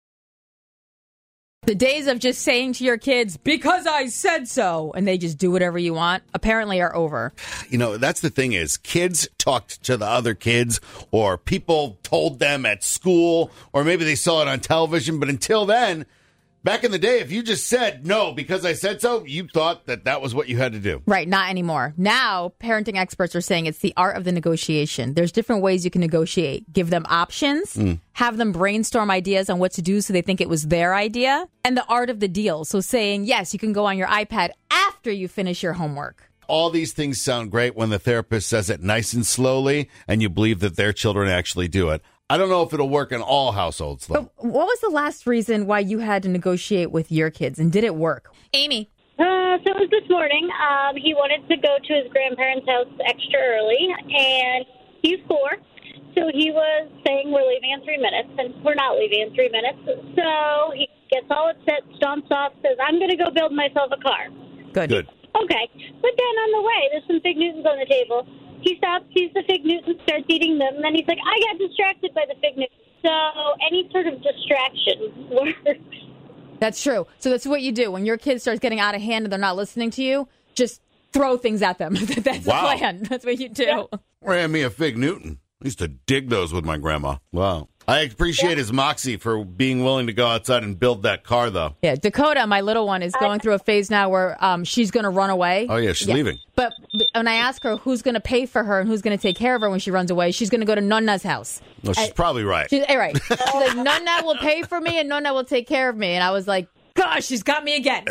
The days of just saying to your kids, because I said so, and they just do whatever you want, apparently are over. You know, that's the thing is, kids talked to the other kids, or people told them at school, or maybe they saw it on television. But until then, back in the day, if you just said no because I said so, you thought that that was what you had to do. Right, not anymore. Now, parenting experts are saying it's the art of the negotiation. There's different ways you can negotiate. Give them options, Mm. have them brainstorm ideas on what to do so they think it was their idea, and the art of the deal. So saying, yes, you can go on your iPad after you finish your homework. All these things sound great when the therapist says it nice and slowly, and you believe that their children actually do it. I don't know if it'll work in all households, though. But what was the last reason why you had to negotiate with your kids, and did it work? Amy. Uh, so it was this morning. Um, he wanted to go to his grandparents' house extra early, and he's four. So he was saying, we're leaving in three minutes, and we're not leaving in three minutes. So he gets all upset, stomps off, says, I'm going to go build myself a car. Good. Good. Okay. But then on the way, there's some Fig Newtons on the table. He stops, sees the Fig Newtons, starts eating them, and then he's like, I got distracted by the Fig Newtons. So any sort of distraction works. That's true. So that's what you do. When your kid starts getting out of hand and they're not listening to you, just throw things at them. That's Wow. the plan. That's what you do. Ran me a Fig Newton. I used to dig those with my grandma. Wow. I appreciate his moxie for being willing to go outside and build that car, though. Yeah, Dakota, my little one, is going through a phase now where um, she's going to run away. Oh, yeah, she's leaving. But when I ask her who's going to pay for her and who's going to take care of her when she runs away, she's going to go to Nonna's house. Well, she's I- probably right. She's, eh, right. She's like, Nonna will pay for me and Nonna will take care of me. And I was like, gosh, she's got me again.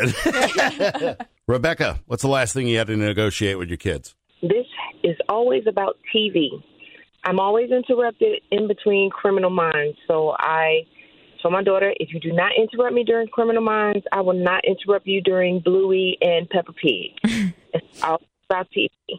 Rebecca, what's the last thing you had to negotiate with your kids? This is always about T V. I'm always interrupted in between Criminal Minds. So I told my daughter, if you do not interrupt me during Criminal Minds, I will not interrupt you during Bluey and Peppa Pig. It's all about T V.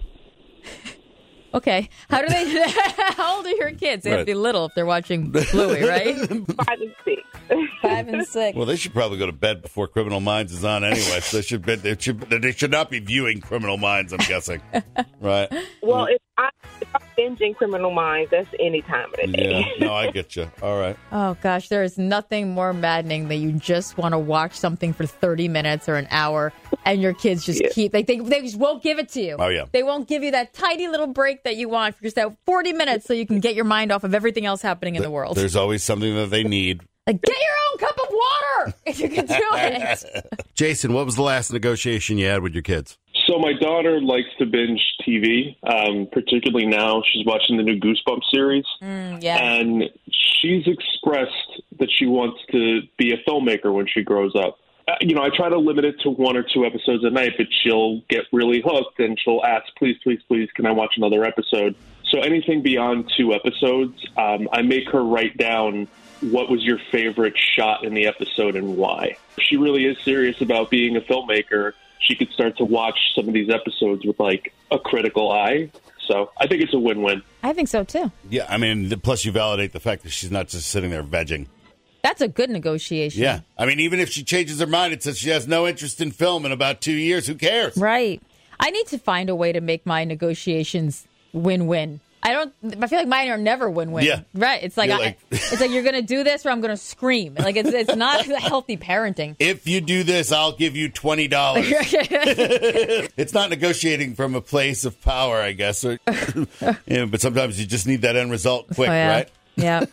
Okay. How do they, how old are your kids? They have to be little if they're watching Bluey, right? Five and six. Five and six. Well, they should probably go to bed before Criminal Minds is on anyway. So they should, be, they should they should not be viewing Criminal Minds, I'm guessing. Right? Well, if, I, if I'm binging Criminal Minds, that's any time of the day. Yeah. No, I get you. All right. Oh, gosh, there is nothing more maddening than you just want to watch something for thirty minutes or an hour, and your kids just Yeah. keep, like, they, they just won't give it to you. Oh, yeah. They won't give you that tiny little break that you want for just that forty minutes so you can get your mind off of everything else happening in the world. There's always something that they need. Like, get your own cup of water if you can do it. Jason, what was the last negotiation you had with your kids? So my daughter likes to binge T V, um, particularly now. She's watching the new Goosebumps series. Mm, yeah. And she's expressed that she wants to be a filmmaker when she grows up. Uh, you know, I try to limit it to one or two episodes a night, but she'll get really hooked and she'll ask, please, please, please, can I watch another episode? So anything beyond two episodes, um, I make her write down what was your favorite shot in the episode and why. If she really is serious about being a filmmaker, she could start to watch some of these episodes with like a critical eye. So I think it's a win-win. I think so, too. Yeah, I mean, the- plus you validate the fact that she's not just sitting there vegging. That's a good negotiation. Yeah. I mean, even if she changes her mind and says she has no interest in film in about two years, who cares? Right. I need to find a way to make my negotiations win-win. I don't. I feel like mine are never win-win. Yeah. Right. It's like, You're I, like- it's like you're going to do this or I'm going to scream. Like it's it's not healthy parenting. If you do this, I'll give you twenty dollars. It's not negotiating from a place of power, I guess. Or, yeah, but sometimes you just need that end result quick, Oh, yeah. right? Yeah.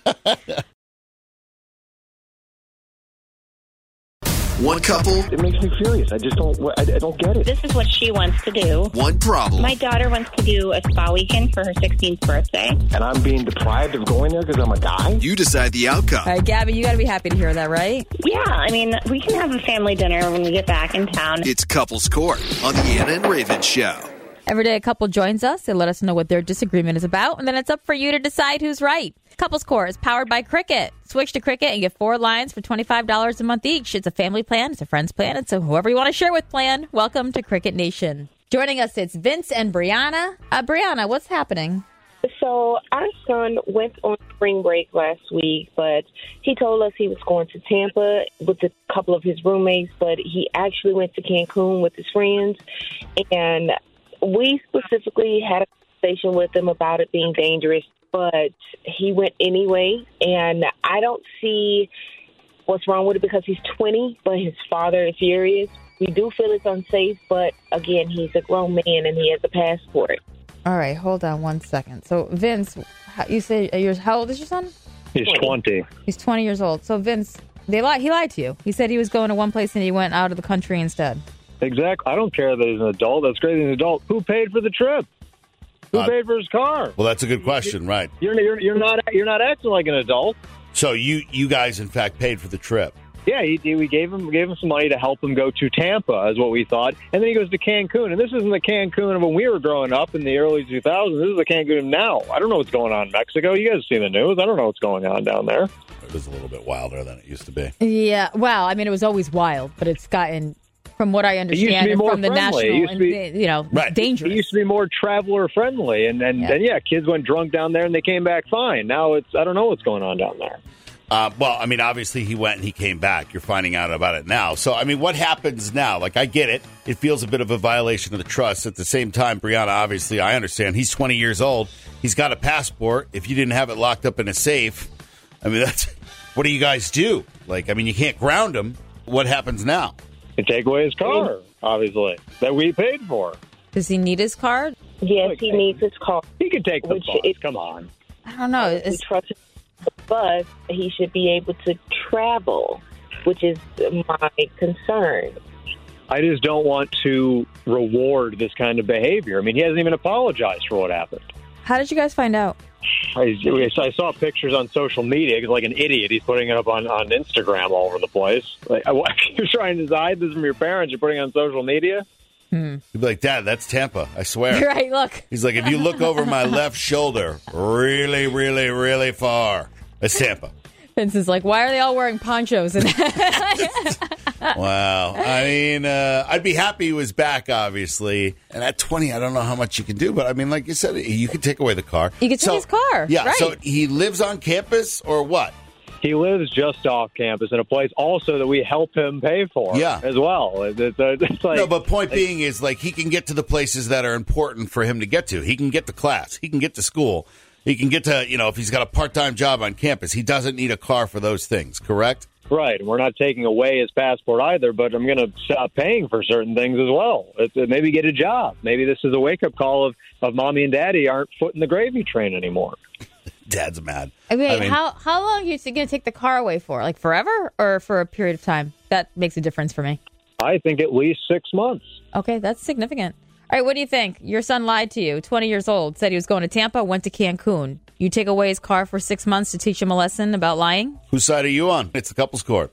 One couple. It makes me furious. I just don't. I, I don't get it. This is what she wants to do. One problem. My daughter wants to do a spa weekend for her sixteenth birthday. And I'm being deprived of going there because I'm a guy? You decide the outcome. All right, Gabby, you got to be happy to hear that, right? Yeah, I mean, we can have a family dinner when we get back in town. It's Couples Court on the Anna and Raven Show. Every day a couple joins us. They let us know what their disagreement is about, and then it's up for you to decide who's right. Couples Core is powered by Cricket. Switch to Cricket and get four lines for twenty-five dollars a month each. It's a family plan. It's a friend's plan. It's a whoever you want to share with plan. Welcome to Cricket Nation. Joining us, it's Vince and Brianna. Uh, Brianna, what's happening? So our son went on spring break last week, but he told us he was going to Tampa with a couple of his roommates, but he actually went to Cancun with his friends. And we specifically had a conversation with him about it being dangerous, but he went anyway. And I don't see what's wrong with it because he's twenty, but his father is furious. We do feel it's unsafe, but again, he's a grown man and he has a passport. All right, hold on one second. So, Vince, how- you say you're, how old is your son? He's twenty. He's twenty years old. So, Vince, they lied. He lied to you. He said he was going to one place and he went out of the country instead. Exactly. I don't care that he's an adult. That's great. He's an adult. Who paid for the trip? Who Uh, paid for his car? Well, that's a good question, right? You're, you're you're not you're not acting like an adult. So you you guys, in fact, paid for the trip. Yeah, he, he, we gave him gave him some money to help him go to Tampa, is what we thought, and then he goes to Cancun. And this isn't the Cancun of when we were growing up in the early two thousands. This is the Cancun of now. I don't know what's going on in Mexico. You guys see the news? I don't know what's going on down there. It was a little bit wilder than it used to be. Yeah, well, I mean, it was always wild, but it's gotten, from what I It used to understand, be and more from the friendly. It national, used to and, be- you know, dangerous. It used to be more traveler friendly, and and Yeah. and yeah, kids went drunk down there and they came back fine. Now it's I don't know what's going on down there. Uh, well, I mean, obviously he went and he came back. You're finding out about it now. So, I mean, what happens now? Like, I get it. It feels a bit of a violation of the trust. At the same time, Brianna, obviously, I understand. He's twenty years old. He's got a passport. If you didn't have it locked up in a safe, I mean, that's what do you guys do? Like, I mean, you can't ground him. What happens now? You take away his car, obviously, that we paid for. Does he need his card? Yes, he needs his car. He can take the Which bus. is- Come on. I don't know. We trust him on the bus. He should be able to travel, which is my concern. I just don't want to reward this kind of behavior. I mean, he hasn't even apologized for what happened. How did you guys find out? I, I saw pictures on social media because, like an idiot, he's putting it up on, on Instagram all over the place. Like, I, you're trying to hide this from your parents. You're putting it on social media. Hmm. He'd be like, Dad, that's Tampa. I swear. You're right, look. He's like, if you look over my left shoulder really, really, really far, it's Tampa. Vince is like, why are they all wearing ponchos? And Wow. I mean, uh, I'd be happy he was back, obviously. And at twenty, I don't know how much you can do. But, I mean, like you said, you could take away the car. You could take So- his car. Yeah. right. So he lives on campus or what? He lives just off campus in a place also that we help him pay for Yeah. as well. It's, it's, it's like, No, but point being is, like, he can get to the places that are important for him to get to. He can get to class. He can get to school. He can get to, you know, if he's got a part-time job on campus, he doesn't need a car for those things, correct? Right, and we're not taking away his passport either, but I'm going to stop paying for certain things as well. It's, uh, maybe get a job. Maybe this is a wake-up call of, of mommy and daddy aren't footing the gravy train anymore. Dad's mad. Okay, I mean- how how long are you going to take the car away for? Like forever or for a period of time? That makes a difference for me. I think at least six months. Okay, that's significant. All right, what do you think? Your son lied to you, twenty years old, said he was going to Tampa, went to Cancun. You take away his car for six months to teach him a lesson about lying? Whose side are you on? It's the Couples Court.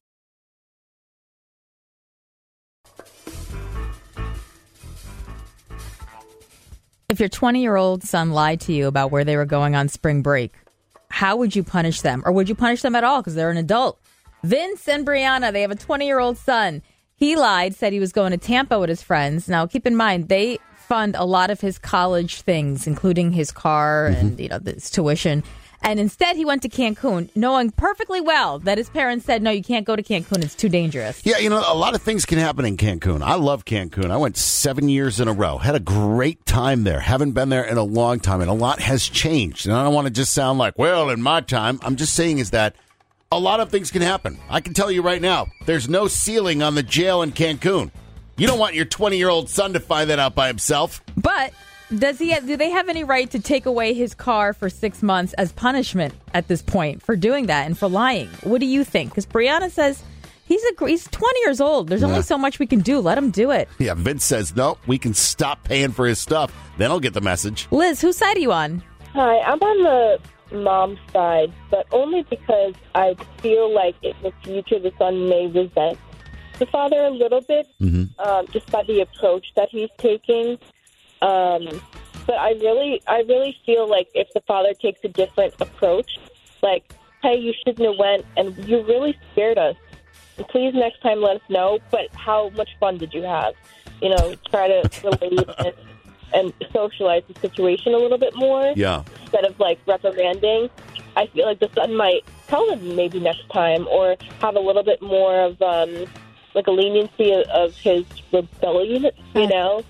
If your twenty-year-old son lied to you about where they were going on spring break, how would you punish them? Or would you punish them at all because they're an adult? Vince and Brianna, they have a twenty-year-old son. He lied, said he was going to Tampa with his friends. Now, keep in mind, they fund a lot of his college things, including his car mm-hmm. and, you know, his tuition. And instead, he went to Cancun, knowing perfectly well that his parents said, no, you can't go to Cancun. It's too dangerous. Yeah, you know, a lot of things can happen in Cancun. I love Cancun. I went seven years in a row. Had a great time there. Haven't been there in a long time, and a lot has changed. And I don't want to just sound like, well, in my time. I'm just saying is that a lot of things can happen. I can tell you right now, there's no ceiling on the jail in Cancun. You don't want your twenty-year-old son to find that out by himself. But does he? Have, do they have any right to take away his car for six months as punishment at this point for doing that and for lying? What do you think? Because Brianna says he's a, he's twenty years old. There's yeah. only so much we can do. Let him do it. Yeah, Vince says, no, we can stop paying for his stuff. Then I'll get the message. Liz, whose side are you on? Hi, I'm on the mom's side, but only because I feel like in the future the son may resent the father a little bit, mm-hmm. um, just by the approach that he's taking. Um, but I really, I really feel like if the father takes a different approach, like, hey, you shouldn't have went, and you really scared us. And please next time let us know. But how much fun did you have? You know, try to relate and, and socialize the situation a little bit more. Yeah. Instead of like reprimanding. I feel like the son might tell him maybe next time, or have a little bit more of um, like a leniency of, of his rebellion. You know.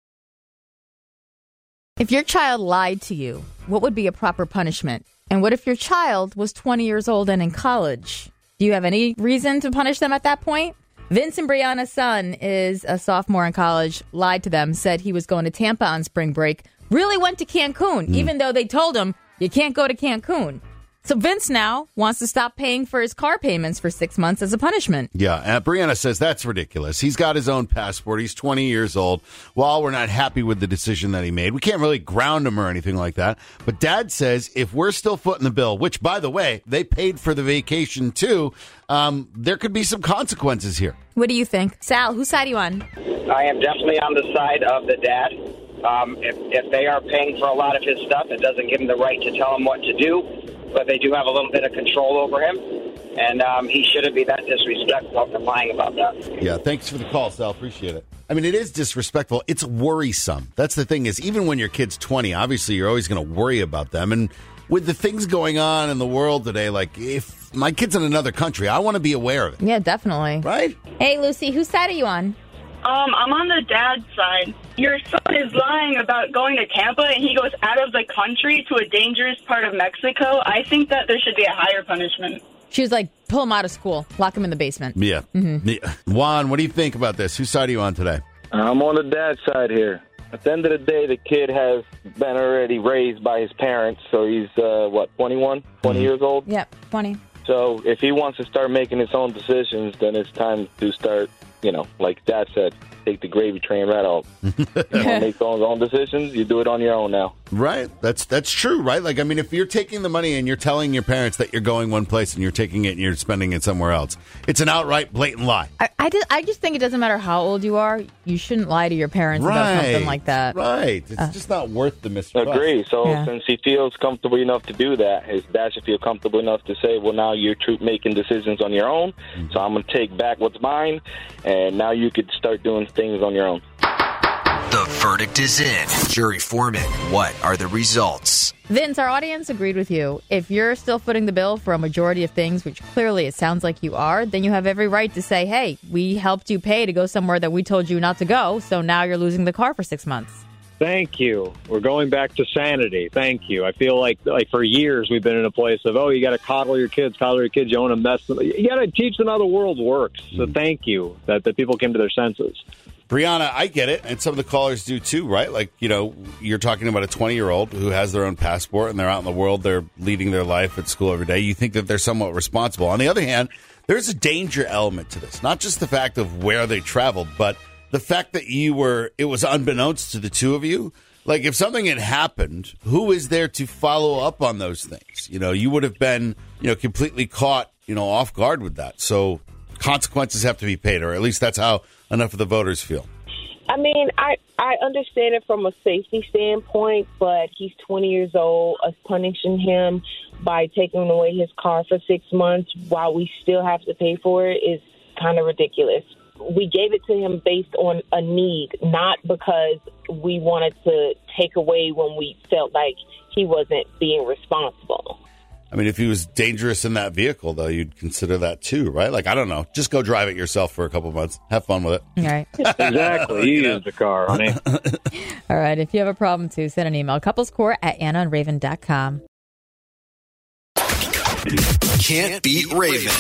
If your child lied to you, what would be a proper punishment? And what if your child was twenty years old and in college? Do you have any reason to punish them at that point? Vince and Brianna's son is a sophomore in college, lied to them, said he was going to Tampa on spring break, really went to Cancun, mm. even though they told him, you can't go to Cancun. So Vince now wants to stop paying for his car payments for six months as a punishment. Yeah, and Brianna says that's ridiculous. He's got his own passport. He's twenty years old. While we're not happy with the decision that he made, we can't really ground him or anything like that. But Dad says if we're still footing the bill, which, by the way, they paid for the vacation too, um, there could be some consequences here. What do you think? Sal, whose side are you on? I am definitely on the side of the dad. Um, if, if they are paying for a lot of his stuff, it doesn't give him the right to tell him what to do. But they do have a little bit of control over him, and um, he shouldn't be that disrespectful for lying about that. Yeah, thanks for the call, Sal. Appreciate it. I mean, it is disrespectful. It's worrisome. That's the thing is, even when your kid's twenty, obviously you're always going to worry about them. And with the things going on in the world today, like if my kid's in another country, I want to be aware of it. Yeah, definitely. Right? Hey, Lucy, whose side are you on? Um, I'm on the dad's side. Your son is lying about going to Tampa, and he goes out of the country to a dangerous part of Mexico. I think that there should be a higher punishment. She was like, pull him out of school, lock him in the basement. Yeah. Mm-hmm. yeah. Juan, what do you think about this? Whose side are you on today? I'm on the dad's side here. At the end of the day, the kid has been already raised by his parents, so he's, uh, what, twenty-one, twenty mm-hmm. years old? Yep, twenty. So if he wants to start making his own decisions, then it's time to start, you know, like Dad said, take the gravy train right out. You want to make those own decisions, you do it on your own now. Right. That's that's true, right? Like, I mean, if you're taking the money and you're telling your parents that you're going one place and you're taking it and you're spending it somewhere else, it's an outright blatant lie. I, I, just, I just think it doesn't matter how old you are. You shouldn't lie to your parents right. about something like that. Right. It's uh, just not worth the mistrust. Agree. So yeah. since he feels comfortable enough to do that, his dad should feel comfortable enough to say, well, now you're tr- making decisions on your own, mm-hmm. so I'm going to take back what's mine, and now you could start doing things on your own. The verdict is in. Jury foreman, what are the results? Vince, our audience agreed with you. If you're still footing the bill for a majority of things, which clearly it sounds like you are, then you have every right to say, hey, we helped you pay to go somewhere that we told you not to go, so now you're losing the car for six months. Thank you. We're going back to sanity. Thank you. I feel like like for years we've been in a place of, oh, you got to coddle your kids, coddle your kids. You want to mess them. You got to teach them how the world works. So thank you that, that people came to their senses. Brianna, I get it, and some of the callers do too, right? Like, you know, you're talking about a twenty-year-old who has their own passport, and they're out in the world, they're leading their life at school every day. You think that they're somewhat responsible. On the other hand, there's a danger element to this. Not just the fact of where they traveled, but the fact that you were, it was unbeknownst to the two of you. Like, if something had happened, who is there to follow up on those things? You know, you would have been, you know, completely caught, you know, off guard with that. So consequences have to be paid, or at least that's how enough of the voters feel. I mean, I, I understand it from a safety standpoint, but he's twenty years old. Us punishing him by taking away his car for six months while we still have to pay for it is kind of ridiculous. we gave it to him based on a need, not because we wanted to take away when we felt like he wasn't being responsible. I mean, if he was dangerous in that vehicle, though, you'd consider that too, right? Like, I don't know. Just go drive it yourself for a couple months. Have fun with it. All right. Exactly. You use the car, honey. All right. If you have a problem, too, send an email. Couplescore at anna and raven dot com. Can't beat Raven.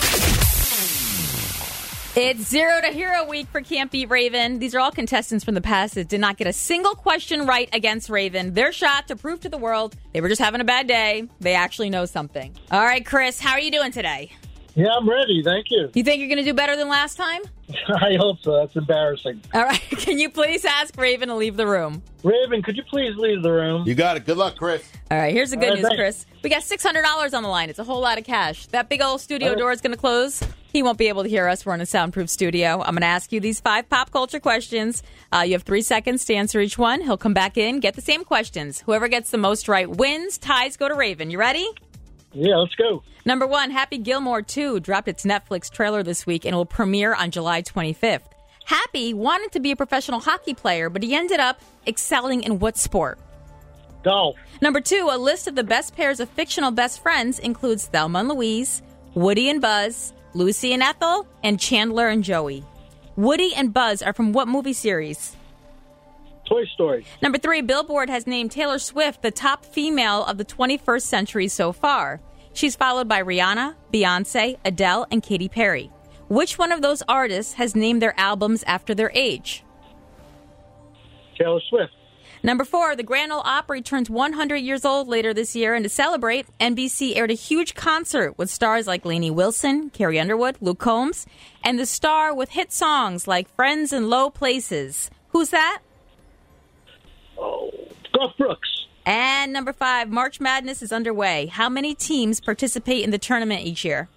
It's Zero to Hero Week for Can't Beat Raven. These are all contestants from the past that did not get a single question right against Raven. Their shot to prove to the world they were just having a bad day. They actually know something. All right, Chris, how are you doing today? Yeah, I'm ready. Thank you. You think you're going to do better than last time? I hope so. That's embarrassing. All right. Can you please ask Raven to leave the room? Raven, could you please leave the room? You got it. Good luck, Chris. All right. Here's the good All right, news, thanks. Chris. We got six hundred dollars on the line. It's a whole lot of cash. That big old studio All right. door is going to close. He won't be able to hear us. We're in a soundproof studio. I'm going to ask you these five pop culture questions. Uh, you have three seconds to answer each one. He'll come back in, get the same questions. Whoever gets the most right wins. Ties go to Raven. You ready? Yeah, let's go. Number one, Happy Gilmore two dropped its Netflix trailer this week and will premiere on July twenty-fifth. Happy wanted to be a professional hockey player, but he ended up excelling in what sport? Golf. Number two, a list of the best pairs of fictional best friends includes Thelma and Louise, Woody and Buzz, Lucy and Ethel, and Chandler and Joey. Woody and Buzz are from what movie series? Toy Story. Number three, Billboard has named Taylor Swift the top female of the twenty-first century so far. She's followed by Rihanna, Beyonce, Adele, and Katy Perry. Which one of those artists has named their albums after their age? Taylor Swift. Number four, the Grand Ole Opry turns one hundred years old later this year, and to celebrate, N B C aired a huge concert with stars like Lainey Wilson, Carrie Underwood, Luke Combs, and the star with hit songs like Friends and Low Places. Who's that? Oh, Garth Brooks. And number five, March Madness is underway. How many teams participate in the tournament each year?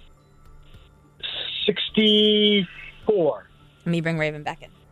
sixty-four. Let me bring Raven back in.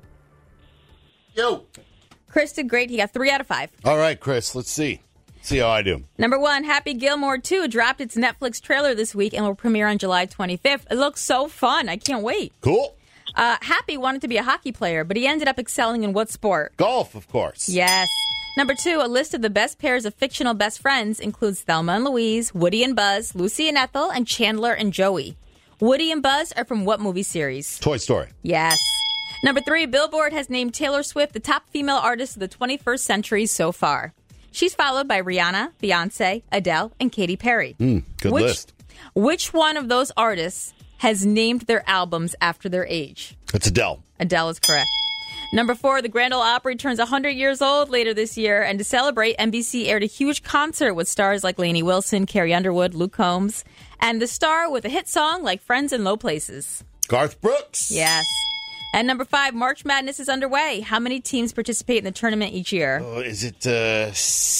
Yo. Chris did great. He got three out of five. All right, Chris, let's see. See how I do. Number one, Happy Gilmore two dropped its Netflix trailer this week and will premiere on July twenty-fifth. It looks so fun. I can't wait. Cool. Uh, Happy wanted to be a hockey player, but he ended up excelling in what sport? Golf, of course. Yes. Number two, a list of the best pairs of fictional best friends includes Thelma and Louise, Woody and Buzz, Lucy and Ethel, and Chandler and Joey. Woody and Buzz are from what movie series? Toy Story. Yes. Number three, Billboard has named Taylor Swift the top female artist of the twenty-first century so far. She's followed by Rihanna, Beyonce, Adele, and Katy Perry. Mm, good which, list. Which one of those artists has named their albums after their age? It's Adele. Adele is correct. Number four, the Grand Ole Opry turns one hundred years old later this year, and to celebrate, N B C aired a huge concert with stars like Lainey Wilson, Carrie Underwood, Luke Combs, and the star with a hit song like Friends in Low Places. Garth Brooks. Yes. And number five, March Madness is underway. How many teams participate in the tournament each year? Oh, is it uh,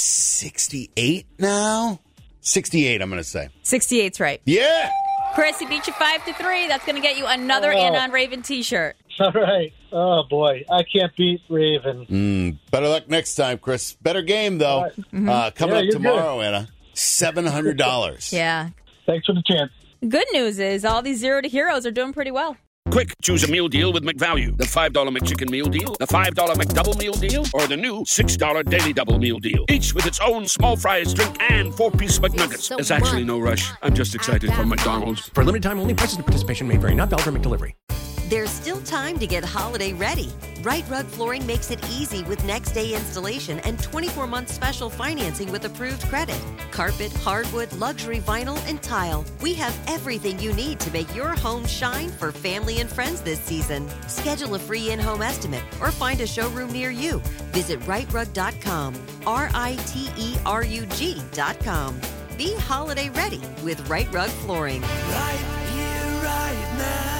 sixty-eight now? sixty-eight, I'm going to say. sixty-eight's right. Yeah. Chris, he beat you five to three. That's going to get you another Oh. In on Raven t-shirt. All right. Oh, boy. I can't beat Raven. Mm, better luck next time, Chris. Better game, though. Right. Mm-hmm. Uh, coming Yeah, up you're tomorrow, Anna. seven hundred dollars. Yeah. Thanks for the chance. Good news is all these zero to heroes are doing pretty well. Quick, choose a meal deal with McValue. The five dollar McChicken meal deal, the five dollar McDouble meal deal, or the new six dollar Daily Double meal deal. Each with its own small fries, drink, and four-piece McNuggets. There's actually no rush. I'm just excited for McDonald's. For a limited time only, prices and participation may vary. Not valid for McDelivery. There's still time to get holiday ready. Right Rug Flooring makes it easy with next day installation and twenty-four month special financing with approved credit. Carpet, hardwood, luxury vinyl, and tile. We have everything you need to make your home shine for family and friends this season. Schedule a free in-home estimate or find a showroom near you. Visit right rug dot com, R I T E R U G dot com. Be holiday ready with Right Rug Flooring. Right here, right now.